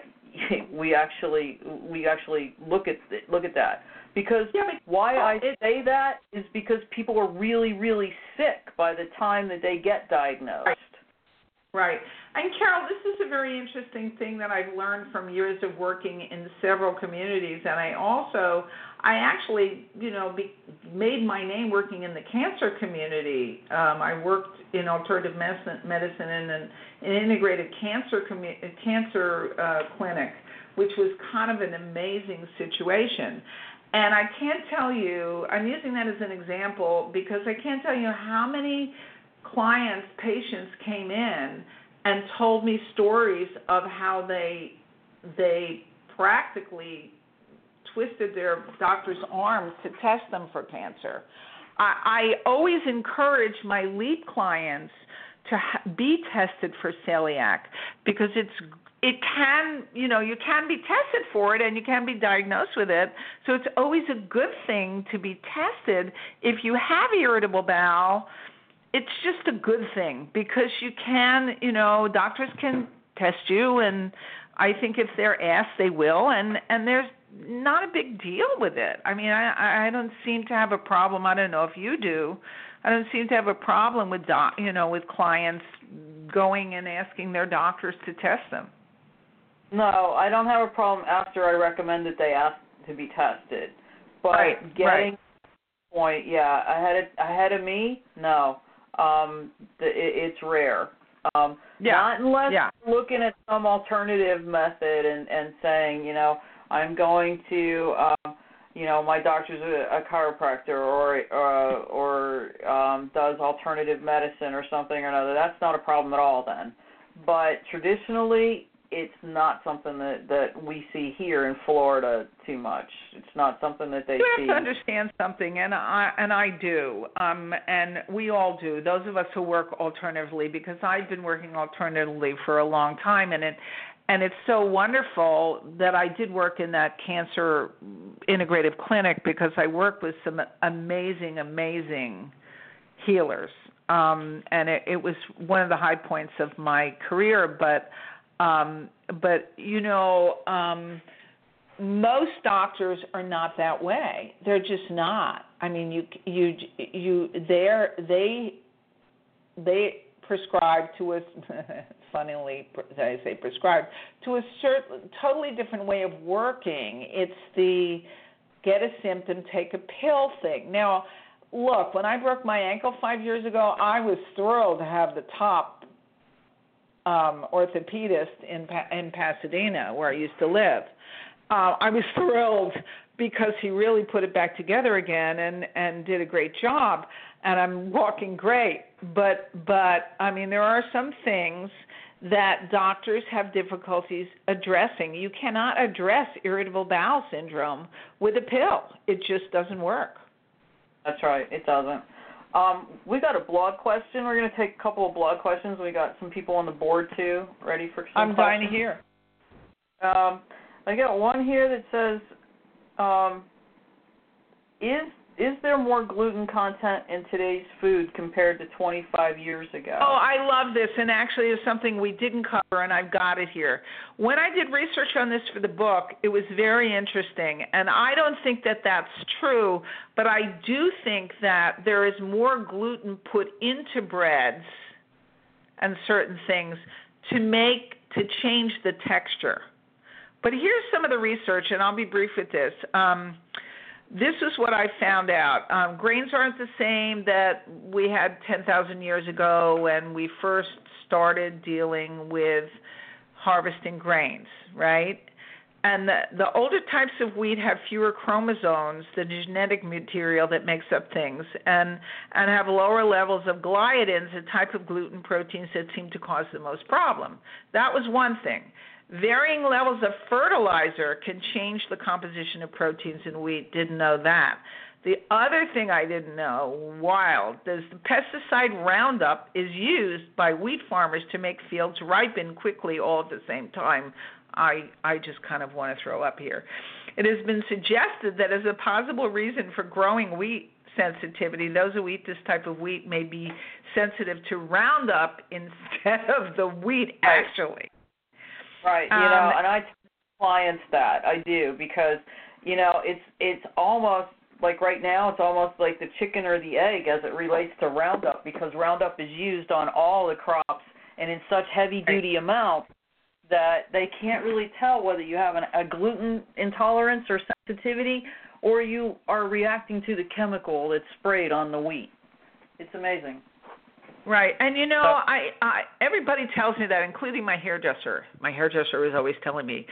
we actually we actually look at look at that. Because yeah, why I say that is because people are really, really sick by the time that they get diagnosed. Right. Right. And Carol, this is a very interesting thing that I've learned from years of working in several communities. And I also, I actually, you know, be, made my name working in the cancer community. Um, I worked in alternative medicine in an, an integrated cancer commu- cancer uh, clinic, which was kind of an amazing situation. And I can't tell you, I'm using that as an example because I can't tell you how many clients, patients came in and told me stories of how they they practically twisted their doctor's arms to test them for cancer. I, I always encourage my lead clients to ha- be tested for celiac because it's it can, you know, you can be tested for it and you can be diagnosed with it. So it's always a good thing to be tested if you have irritable bowel. It's just a good thing because you can, you know, doctors can test you, and I think if they're asked, they will, and, and there's not a big deal with it. I mean, I, I don't seem to have a problem. I don't know if you do. I don't seem to have a problem with, doc, you know, with clients going and asking their doctors to test them. No, I don't have a problem after I recommend that they ask to be tested. But right, getting right. to the point, yeah, ahead of, ahead of me, no. Um, the, it, it's rare. Um, yeah. Not unless yeah. you're looking at some alternative method and, and saying, you know, I'm going to, um, you know, my doctor's a, a chiropractor or uh, or um, does alternative medicine or something or another. That's not a problem at all then. But traditionally, it's not something that, that we see here in Florida too much. It's not something that they you see. You have to understand something, and I and I do, um, and we all do, those of us who work alternatively, because I've been working alternatively for a long time, and it and it's so wonderful that I did work in that cancer integrative clinic because I work with some amazing, amazing healers, um, and it, it was one of the high points of my career, but Um, but, you know, um, most doctors are not that way. They're just not. I mean, you, you, you, they're, they, they prescribe to us, funnily, I say prescribe, to a certain, totally different way of working. It's the get a symptom, take a pill thing. Now, look, when I broke my ankle five years ago, I was thrilled to have the top Um, orthopedist in pa- in Pasadena, where I used to live. Uh, I was thrilled because he really put it back together again and, and did a great job, and I'm walking great. But, but I mean, there are some things that doctors have difficulties addressing. You cannot address irritable bowel syndrome with a pill. It just doesn't work. That's right. It doesn't. Um, we got a blog question. We're going to take a couple of blog questions. We got some people on the board, too, ready for some I'm questions. dying to hear. Um, I got one here that says, um, is is there more gluten content in today's food compared to twenty-five years ago? Oh, I love this, and actually it's something we didn't cover, and I've got it here. When I did research on this for the book, it was very interesting, and I don't think that that's true, but I do think that there is more gluten put into breads and certain things to make, to change the texture. But here's some of the research, and I'll be brief with this. Um, This is what I found out. Um, grains aren't the same that we had ten thousand years ago when we first started dealing with harvesting grains, right? And the, the older types of wheat have fewer chromosomes, the genetic material that makes up things, and, and have lower levels of gliadins, a type of gluten proteins that seem to cause the most problem. That was one thing. Varying levels of fertilizer can change the composition of proteins in wheat. Didn't know that. The other thing I didn't know, wild, is the pesticide Roundup is used by wheat farmers to make fields ripen quickly all at the same time. I, I just kind of want to throw up here. It has been suggested that as a possible reason for growing wheat sensitivity, those who eat this type of wheat may be sensitive to Roundup instead of the wheat, actually. Right, you know, um, and I tell clients that, I do, because, you know, it's it's almost, like right now, it's almost like the chicken or the egg as it relates to Roundup, because Roundup is used on all the crops and in such heavy-duty amounts that they can't really tell whether you have an, a gluten intolerance or sensitivity or you are reacting to the chemical that's sprayed on the wheat. It's amazing. Right, and you know, I, I everybody tells me that, including my hairdresser. My hairdresser was always telling me,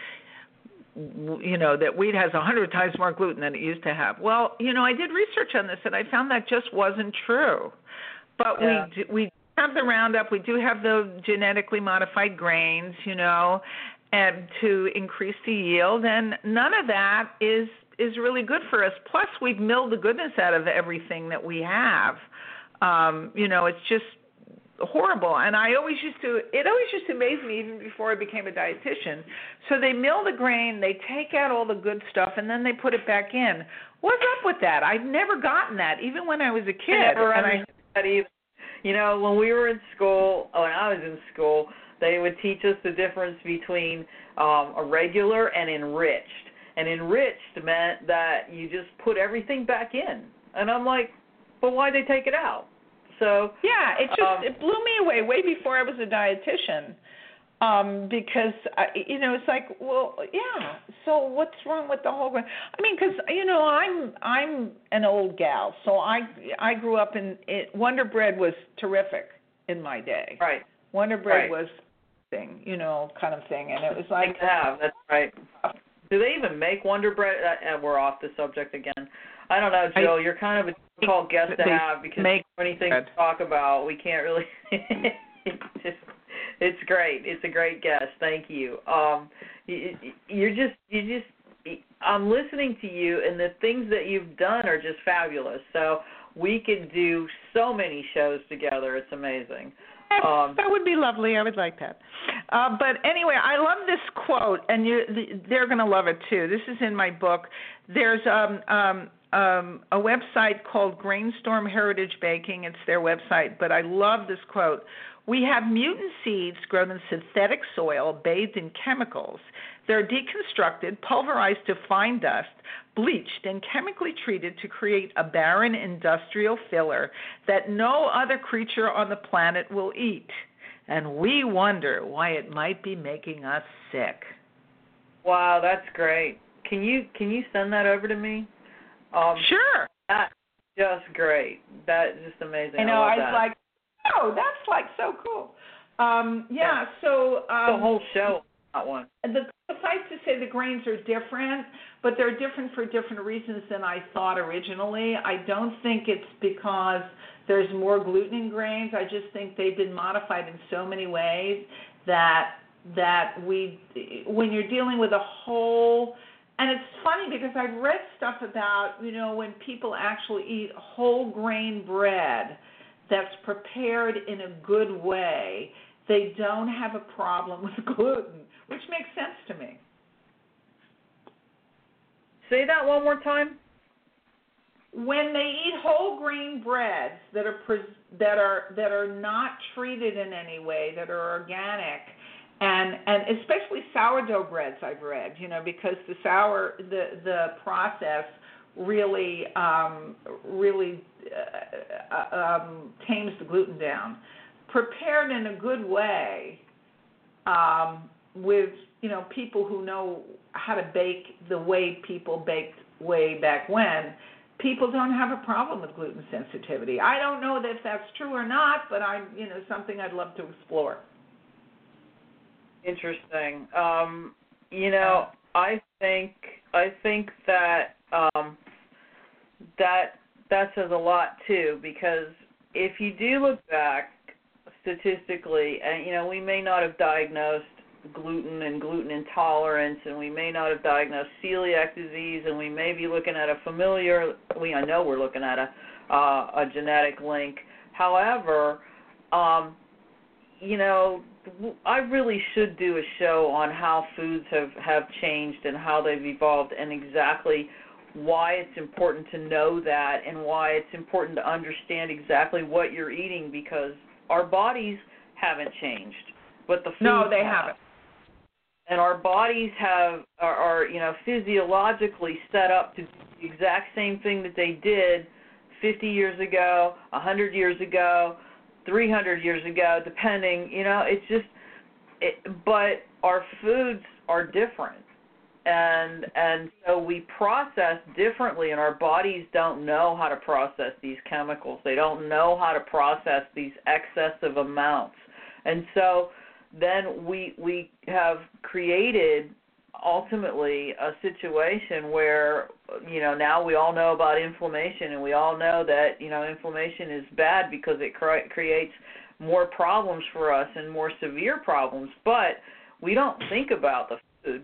you know, that wheat has a hundred times more gluten than it used to have. Well, you know, I did research on this, and I found that just wasn't true. But yeah. we do, we have the Roundup, we do have the genetically modified grains, you know, and to increase the yield, and none of that is is really good for us. Plus, we've milled the goodness out of everything that we have. Um, you know, it's just horrible. And I always used to, it always used to amaze me even before I became a dietitian. So they mill the grain, they take out all the good stuff, and then they put it back in. What's up with that? I've never gotten that, even when I was a kid. I never and understood that either. You know, when we were in school, when I was in school, they would teach us the difference between um, a regular and enriched. And enriched meant that you just put everything back in. And I'm like, but why'd they take it out? So yeah, it just um, it blew me away way before I was a dietitian, um, because I, you know it's like, well, yeah. So what's wrong with the whole grain? I mean, because you know I'm I'm an old gal, so I I grew up in it, Wonder Bread was terrific in my day. Right. Wonder Bread right. was thing, you know, kind of thing, and it was like yeah, that's right. Do they even make Wonder Bread? Uh, we're off the subject again. I don't know, Jill. You're kind of a difficult guest to have because there's so many things to talk about. We can't really. it's, just, it's great. It's a great guest. Thank you. Um, you, you're just, you just. I'm listening to you, and the things that you've done are just fabulous. So we could do so many shows together. It's amazing. Um, that would be lovely. I would like that. Uh, but anyway, I love this quote, and you, they're going to love it too. This is in my book. There's um, um, um, a website called Grainstorm Heritage Baking. It's their website, but I love this quote. We have mutant seeds grown in synthetic soil, bathed in chemicals. They're deconstructed, pulverized to fine dust, bleached, and chemically treated to create a barren industrial filler that no other creature on the planet will eat. And we wonder why it might be making us sick. Wow, that's great. Can you can you send that over to me? Um, sure. That's just great. That's just amazing. I know. I, I was that. like, oh, that's like so cool. Um, yeah. So um, the whole show. That one. The, suffice to say, the grains are different, but they're different for different reasons than I thought originally. I don't think it's because there's more gluten in grains. I just think they've been modified in so many ways that that we, when you're dealing with a whole, and it's funny because I've read stuff about, you know, when people actually eat whole grain bread that's prepared in a good way, they don't have a problem with gluten, which makes sense to me. Say that one more time. when they eat whole grain breads that are pres- that are that are not treated in any way, that are organic, and and especially sourdough breads, I've read, you know, because the sour the the process really um, really uh, um, tames the gluten down. Prepared in a good way, um, with you know people who know how to bake the way people baked way back when, people don't have a problem with gluten sensitivity. I don't know if that's true or not, but I you know something I'd love to explore. Interesting. Um, you know, I think I think that um, that that says a lot too, because if you do look back statistically, and you know, we may not have diagnosed gluten and gluten intolerance, and we may not have diagnosed celiac disease, and we may be looking at a familiar. We I know we're looking at a uh, a genetic link. However, um, you know, I really should do a show on how foods have, have changed and how they've evolved, and exactly why it's important to know that, and why it's important to understand exactly what you're eating, because our bodies haven't changed, but the foods No, they have. haven't. And our bodies have are, are, you know, physiologically set up to do the exact same thing that they did fifty years ago, one hundred years ago, three hundred years ago, depending, you know, it's just, it, but our foods are different. And and so we process differently, and our bodies don't know how to process these chemicals. They don't know how to process these excessive amounts. And so then we we have created ultimately a situation where, you know, now we all know about inflammation, and we all know that, you know, inflammation is bad because it cre- creates more problems for us and more severe problems, but we don't think about the food.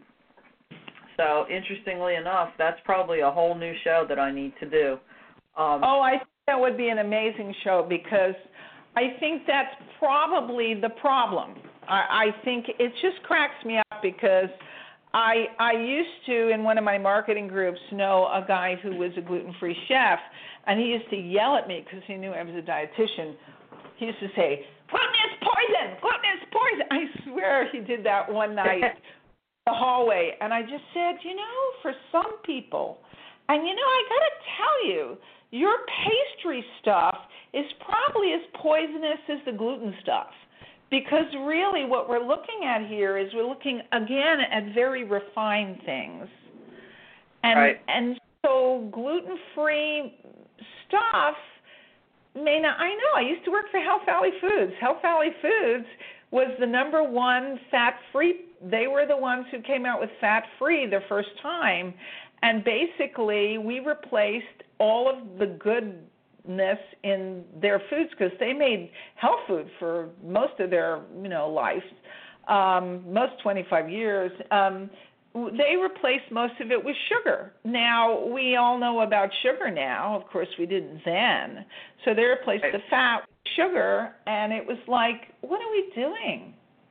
So interestingly enough, that's probably a whole new show that I need to do. Um, oh, I think that would be an amazing show, because I think that's probably the problem. I, I think it just cracks me up, because I I used to, in one of my marketing groups, know a guy who was a gluten-free chef, and he used to yell at me because he knew I was a dietitian. He used to say, "Gluten is poison! Gluten is poison!" I swear he did that one night. The hallway, and I just said, you know, for some people, and you know, I got to tell you, your pastry stuff is probably as poisonous as the gluten stuff, because really what we're looking at here is we're looking again at very refined things, and right. and so gluten-free stuff may not. I know. I used to work for Health Valley Foods. Health Valley Foods was the number one fat-free. They were the ones who came out with fat-free the first time, and basically we replaced all of the goodness in their foods, because they made health food for most of their, you know, life, um, most twenty-five years. Um, they replaced most of it with sugar. Now, we all know about sugar now. Of course, we didn't then. So they replaced the fat with sugar, and it was like, what are we doing?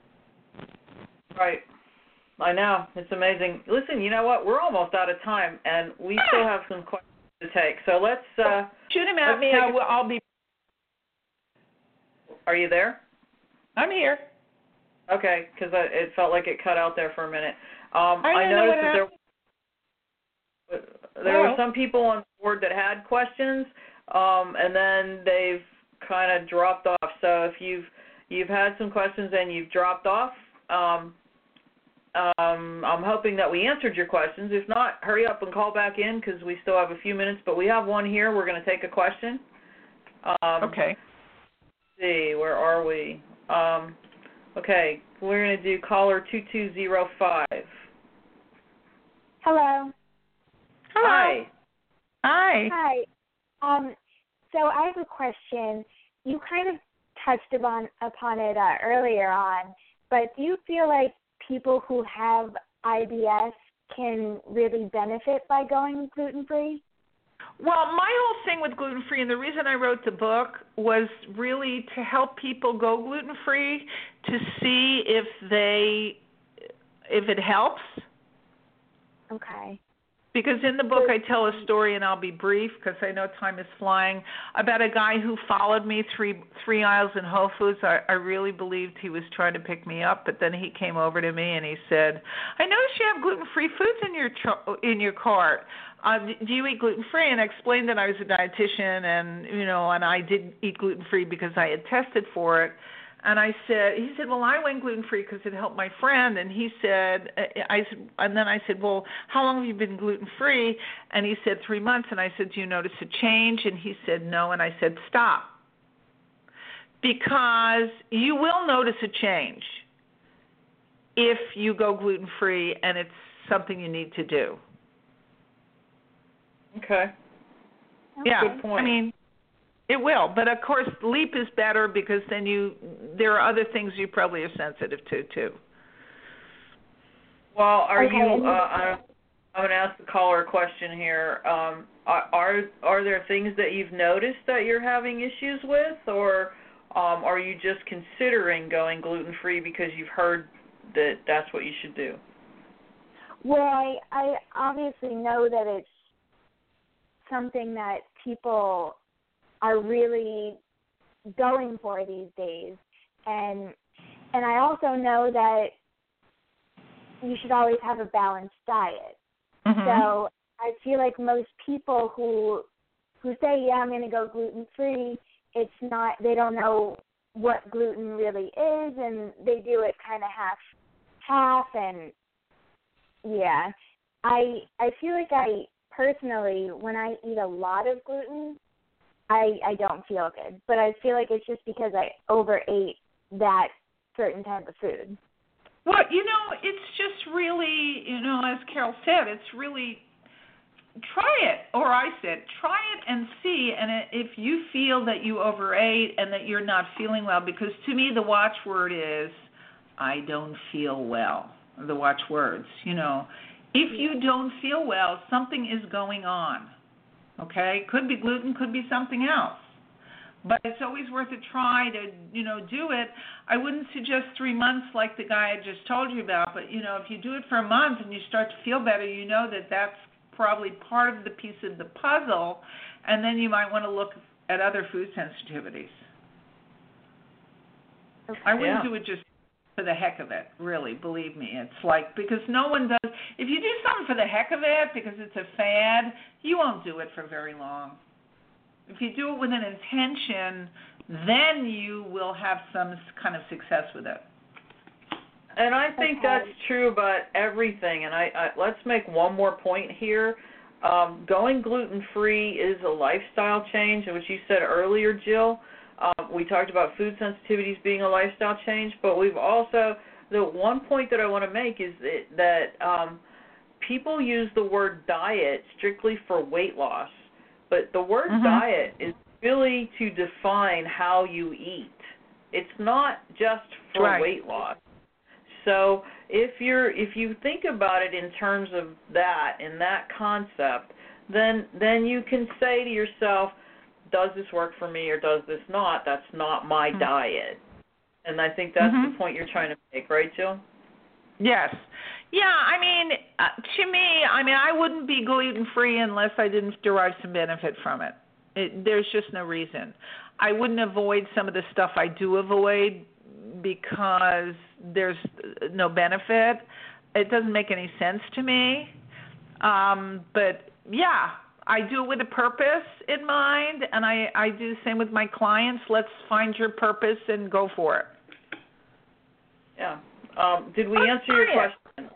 Right. I know. It's amazing. Listen, you know what? We're almost out of time, and we still have some questions to take. So let's uh, shoot them at me. I will, I'll be. Are you there? I'm here. Okay, because it felt like it cut out there for a minute. Um, I, I know noticed that there, there well, were some people on board that had questions, um, and then they've kind of dropped off. So if you've you've had some questions and you've dropped off, um, um, I'm hoping that we answered your questions. If not, hurry up and call back in, because we still have a few minutes. But we have one here. We're going to take a question. Um, okay. Let's see, where are we? Um, okay, we're going to do caller two two zero five. Hello. Hi. Hi. Hi. Um, so I have a question. You kind of touched upon upon it uh, earlier on, but do you feel like people who have I B S can really benefit by going gluten-free? Well, my whole thing with gluten-free, and the reason I wrote the book, was really to help people go gluten-free, to see if they, if it helps. Okay. Because in the book I tell a story, and I'll be brief because I know time is flying, about a guy who followed me three three aisles in Whole Foods. I, I really believed he was trying to pick me up, but then he came over to me and he said, "I noticed you have gluten-free foods in your tr- in your cart. Uh, do you eat gluten-free?" And I explained that I was a dietitian, and you know, and I did eat gluten-free because I had tested for it. And I said, he said, "Well, I went gluten-free because it helped my friend." And he said, I said, and then I said, "Well, how long have you been gluten-free?" And he said, three months. And I said, "Do you notice a change?" And he said, "No." And I said, "Stop. Because you will notice a change if you go gluten-free and it's something you need to do." Okay. Yeah. Good point. I mean, it will, but of course, LEAP is better because then you there are other things you probably are sensitive to too. Well, are okay. you? Uh, I'm, I'm going to ask the caller a question here. Um, are, are are there things that you've noticed that you're having issues with, or um, are you just considering going gluten free because you've heard that that's what you should do? Well, I, I obviously know that it's something that people are really going for these days, and and I also know that you should always have a balanced diet. Mm-hmm. So I feel like most people who who say, "Yeah, I'm going to go gluten free," it's not. They don't know what gluten really is, and they do it kind of half half. And yeah, I I feel like I personally, when I eat a lot of gluten, I, I don't feel good, but I feel like it's just because I overate that certain type of food. Well, you know, it's just really, you know, as Carol said, it's really, try it, or I said, try it and see, and if you feel that you overate and that you're not feeling well, because to me the watchword is, "I don't feel well," the watchwords, you know. If you don't feel well, something is going on. Okay, could be gluten, could be something else, but it's always worth a try to, you know, do it. I wouldn't suggest three months like the guy I just told you about, but you know, if you do it for a month and you start to feel better, you know that that's probably part of the piece of the puzzle, and then you might want to look at other food sensitivities. Okay. I wouldn't Yeah. do it just for the heck of it, really, believe me. It's like, because no one does, if you do something for the heck of it because it's a fad, you won't do it for very long. If you do it with an intention, then you will have some kind of success with it. And I think Okay. that's true about everything. And I, I let's make one more point here. Um, going gluten-free is a lifestyle change, which you said earlier, Jill. Um, we talked about food sensitivities being a lifestyle change, but we've also, the one point that I want to make is that, that um, people use the word diet strictly for weight loss, but the word Mm-hmm. diet is really to define how you eat. It's not just for Right. weight loss. So if you're if you think about it in terms of that, in that concept, then then you can say to yourself, does this work for me or does this not? That's not my Mm-hmm. diet. And I think that's Mm-hmm. the point you're trying to make, right, Jill? Yes. Yeah, I mean, uh, to me, I mean, I wouldn't be gluten-free unless I didn't derive some benefit from it. it. There's just no reason. I wouldn't avoid some of the stuff I do avoid because there's no benefit. It doesn't make any sense to me. Um, but, yeah, I do it with a purpose in mind, and I, I do the same with my clients. Let's find your purpose and go for it. Yeah. Um, did we Let's answer your try it. question?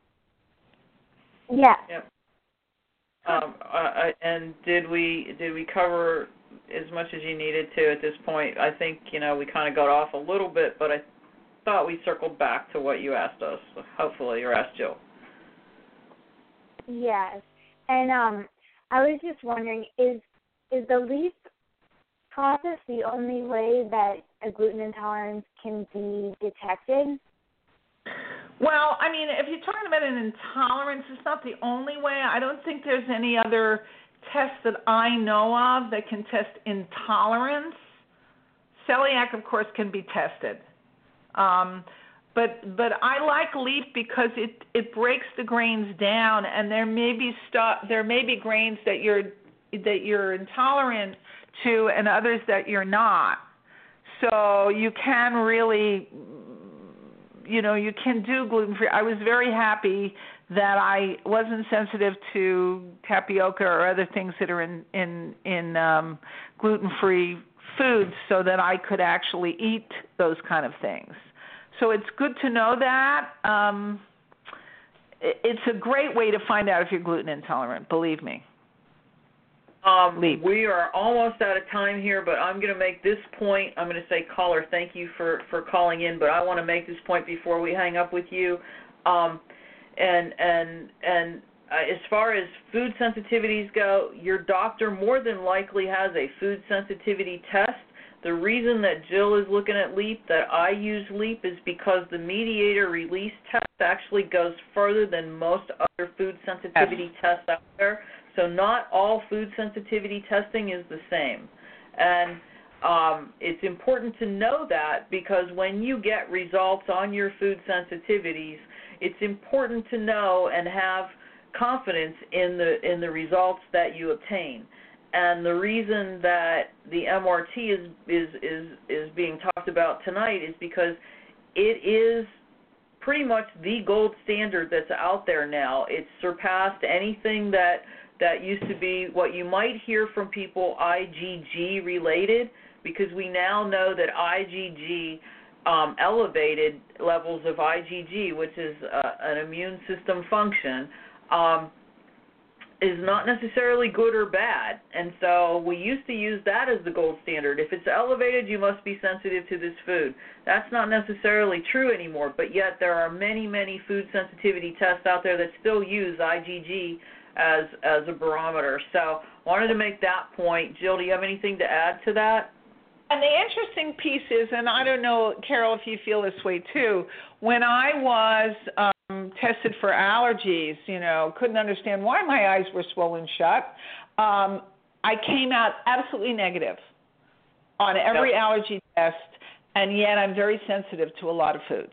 Yeah. Yep. Um, uh, and did we did we cover as much as you needed to at this point? I think, you know, we kind of got off a little bit, but I thought we circled back to what you asked us, hopefully, or asked Jill. Yes. And um, I was just wondering, is is the LEAP process the only way that a gluten intolerance can be detected? Well, I mean, if you're talking about an intolerance, it's not the only way. I don't think there's any other test that I know of that can test intolerance. Celiac, of course, can be tested. Um, But but I like Leap because it it breaks the grains down, and there may be stuff there may be grains that you're that you're intolerant to, and others that you're not. So you can really, you know, you can do gluten-free. I was very happy that I wasn't sensitive to tapioca or other things that are in in in um, gluten-free foods, so that I could actually eat those kind of things. So it's good to know that. Um, it's a great way to find out if you're gluten intolerant, believe me. Um, we are almost out of time here, but I'm going to make this point. I'm going to say, caller, thank you for, for calling in, but I want to make this point before we hang up with you. Um, and and and uh, as far as food sensitivities go, your doctor more than likely has a food sensitivity test. The reason that Jill is looking at LEAP, that I use LEAP, is because the mediator release test actually goes further than most other food sensitivity yes. tests out there. So not all food sensitivity testing is the same. And um, it's important to know that, because when you get results on your food sensitivities, it's important to know and have confidence in the in the results that you obtain. And the reason that the M R T is is is is being talked about tonight is because it is pretty much the gold standard that's out there now. It's surpassed anything that that used to be what you might hear from people I G G related, because we now know that I G G, um, elevated levels of I G G, which is uh, an immune system function, um, is not necessarily good or bad. And so we used to use that as the gold standard. If it's elevated, you must be sensitive to this food. That's not necessarily true anymore, but yet there are many, many food sensitivity tests out there that still use I G G as as a barometer. So wanted to make that point. Jill, do you have anything to add to that? And the interesting piece is, and I don't know, Carol, if you feel this way too, when I was um, tested for allergies, you know, couldn't understand why my eyes were swollen shut, um, I came out absolutely negative on every yep. allergy test, and yet I'm very sensitive to a lot of foods.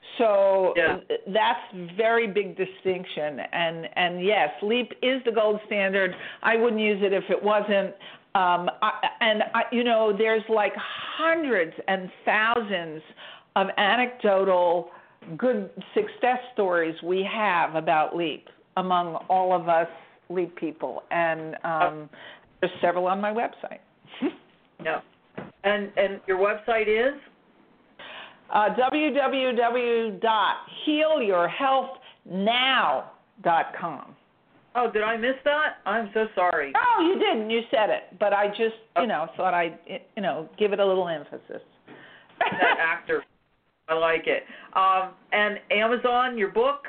So yeah. that's very big distinction. And, and yes, LEAP is the gold standard. I wouldn't use it if it wasn't. Um, I, and, I, you know, there's like hundreds and thousands of anecdotal good success stories we have about LEAP among all of us LEAP people. And um, there's several on my website. Yeah. And, and your website is? Uh, w w w dot heal your health now dot com. Oh, did I miss that? I'm so sorry. Oh, you didn't. You said it. But I just, you know, thought I'd, you know, give it a little emphasis. That actor. I like it. Um, and Amazon, your book?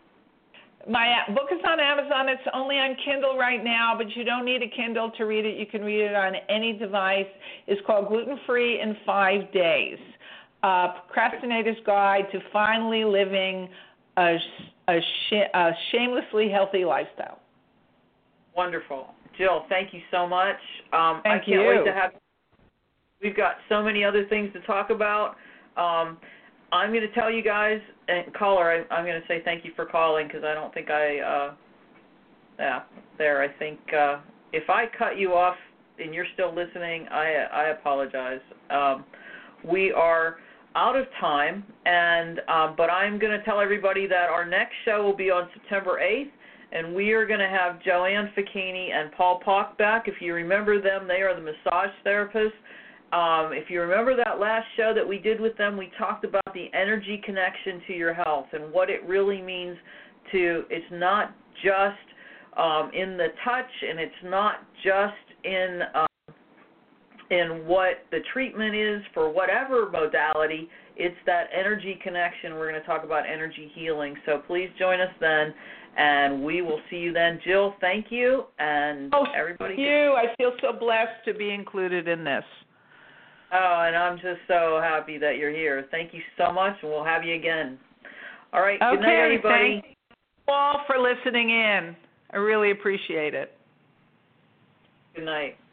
My book is on Amazon. It's only on Kindle right now, but you don't need a Kindle to read it. You can read it on any device. It's called Gluten Free in Five Days. Uh, Procrastinator's Guide to Finally Living a, a, sh- a Shamelessly Healthy Lifestyle. Wonderful. Jill, thank you so much. Um, thank I can't you. wait to have. We've got so many other things to talk about. Um, I'm going to tell you guys, and caller, I, I'm going to say thank you for calling, because I don't think I, uh, yeah, there, I think uh, if I cut you off and you're still listening, I, I apologize. Um, we are out of time, and um, but I'm going to tell everybody that our next show will be on September eighth, and we are going to have Joanne Ficchini and Paul Pock back. If you remember them, they are the massage therapists. Um, if you remember that last show that we did with them, we talked about the energy connection to your health and what it really means to, it's not just um, in the touch, and it's not just in um, in what the treatment is for whatever modality. It's that energy connection. We're going to talk about energy healing. So please join us then, and we will see you then. Jill, thank you, and oh, everybody. Thank you. I feel so blessed to be included in this. Oh, and I'm just so happy that you're here. Thank you so much, and we'll have you again. All right, okay, good night, everybody. Thank you all for listening in. I really appreciate it. Good night.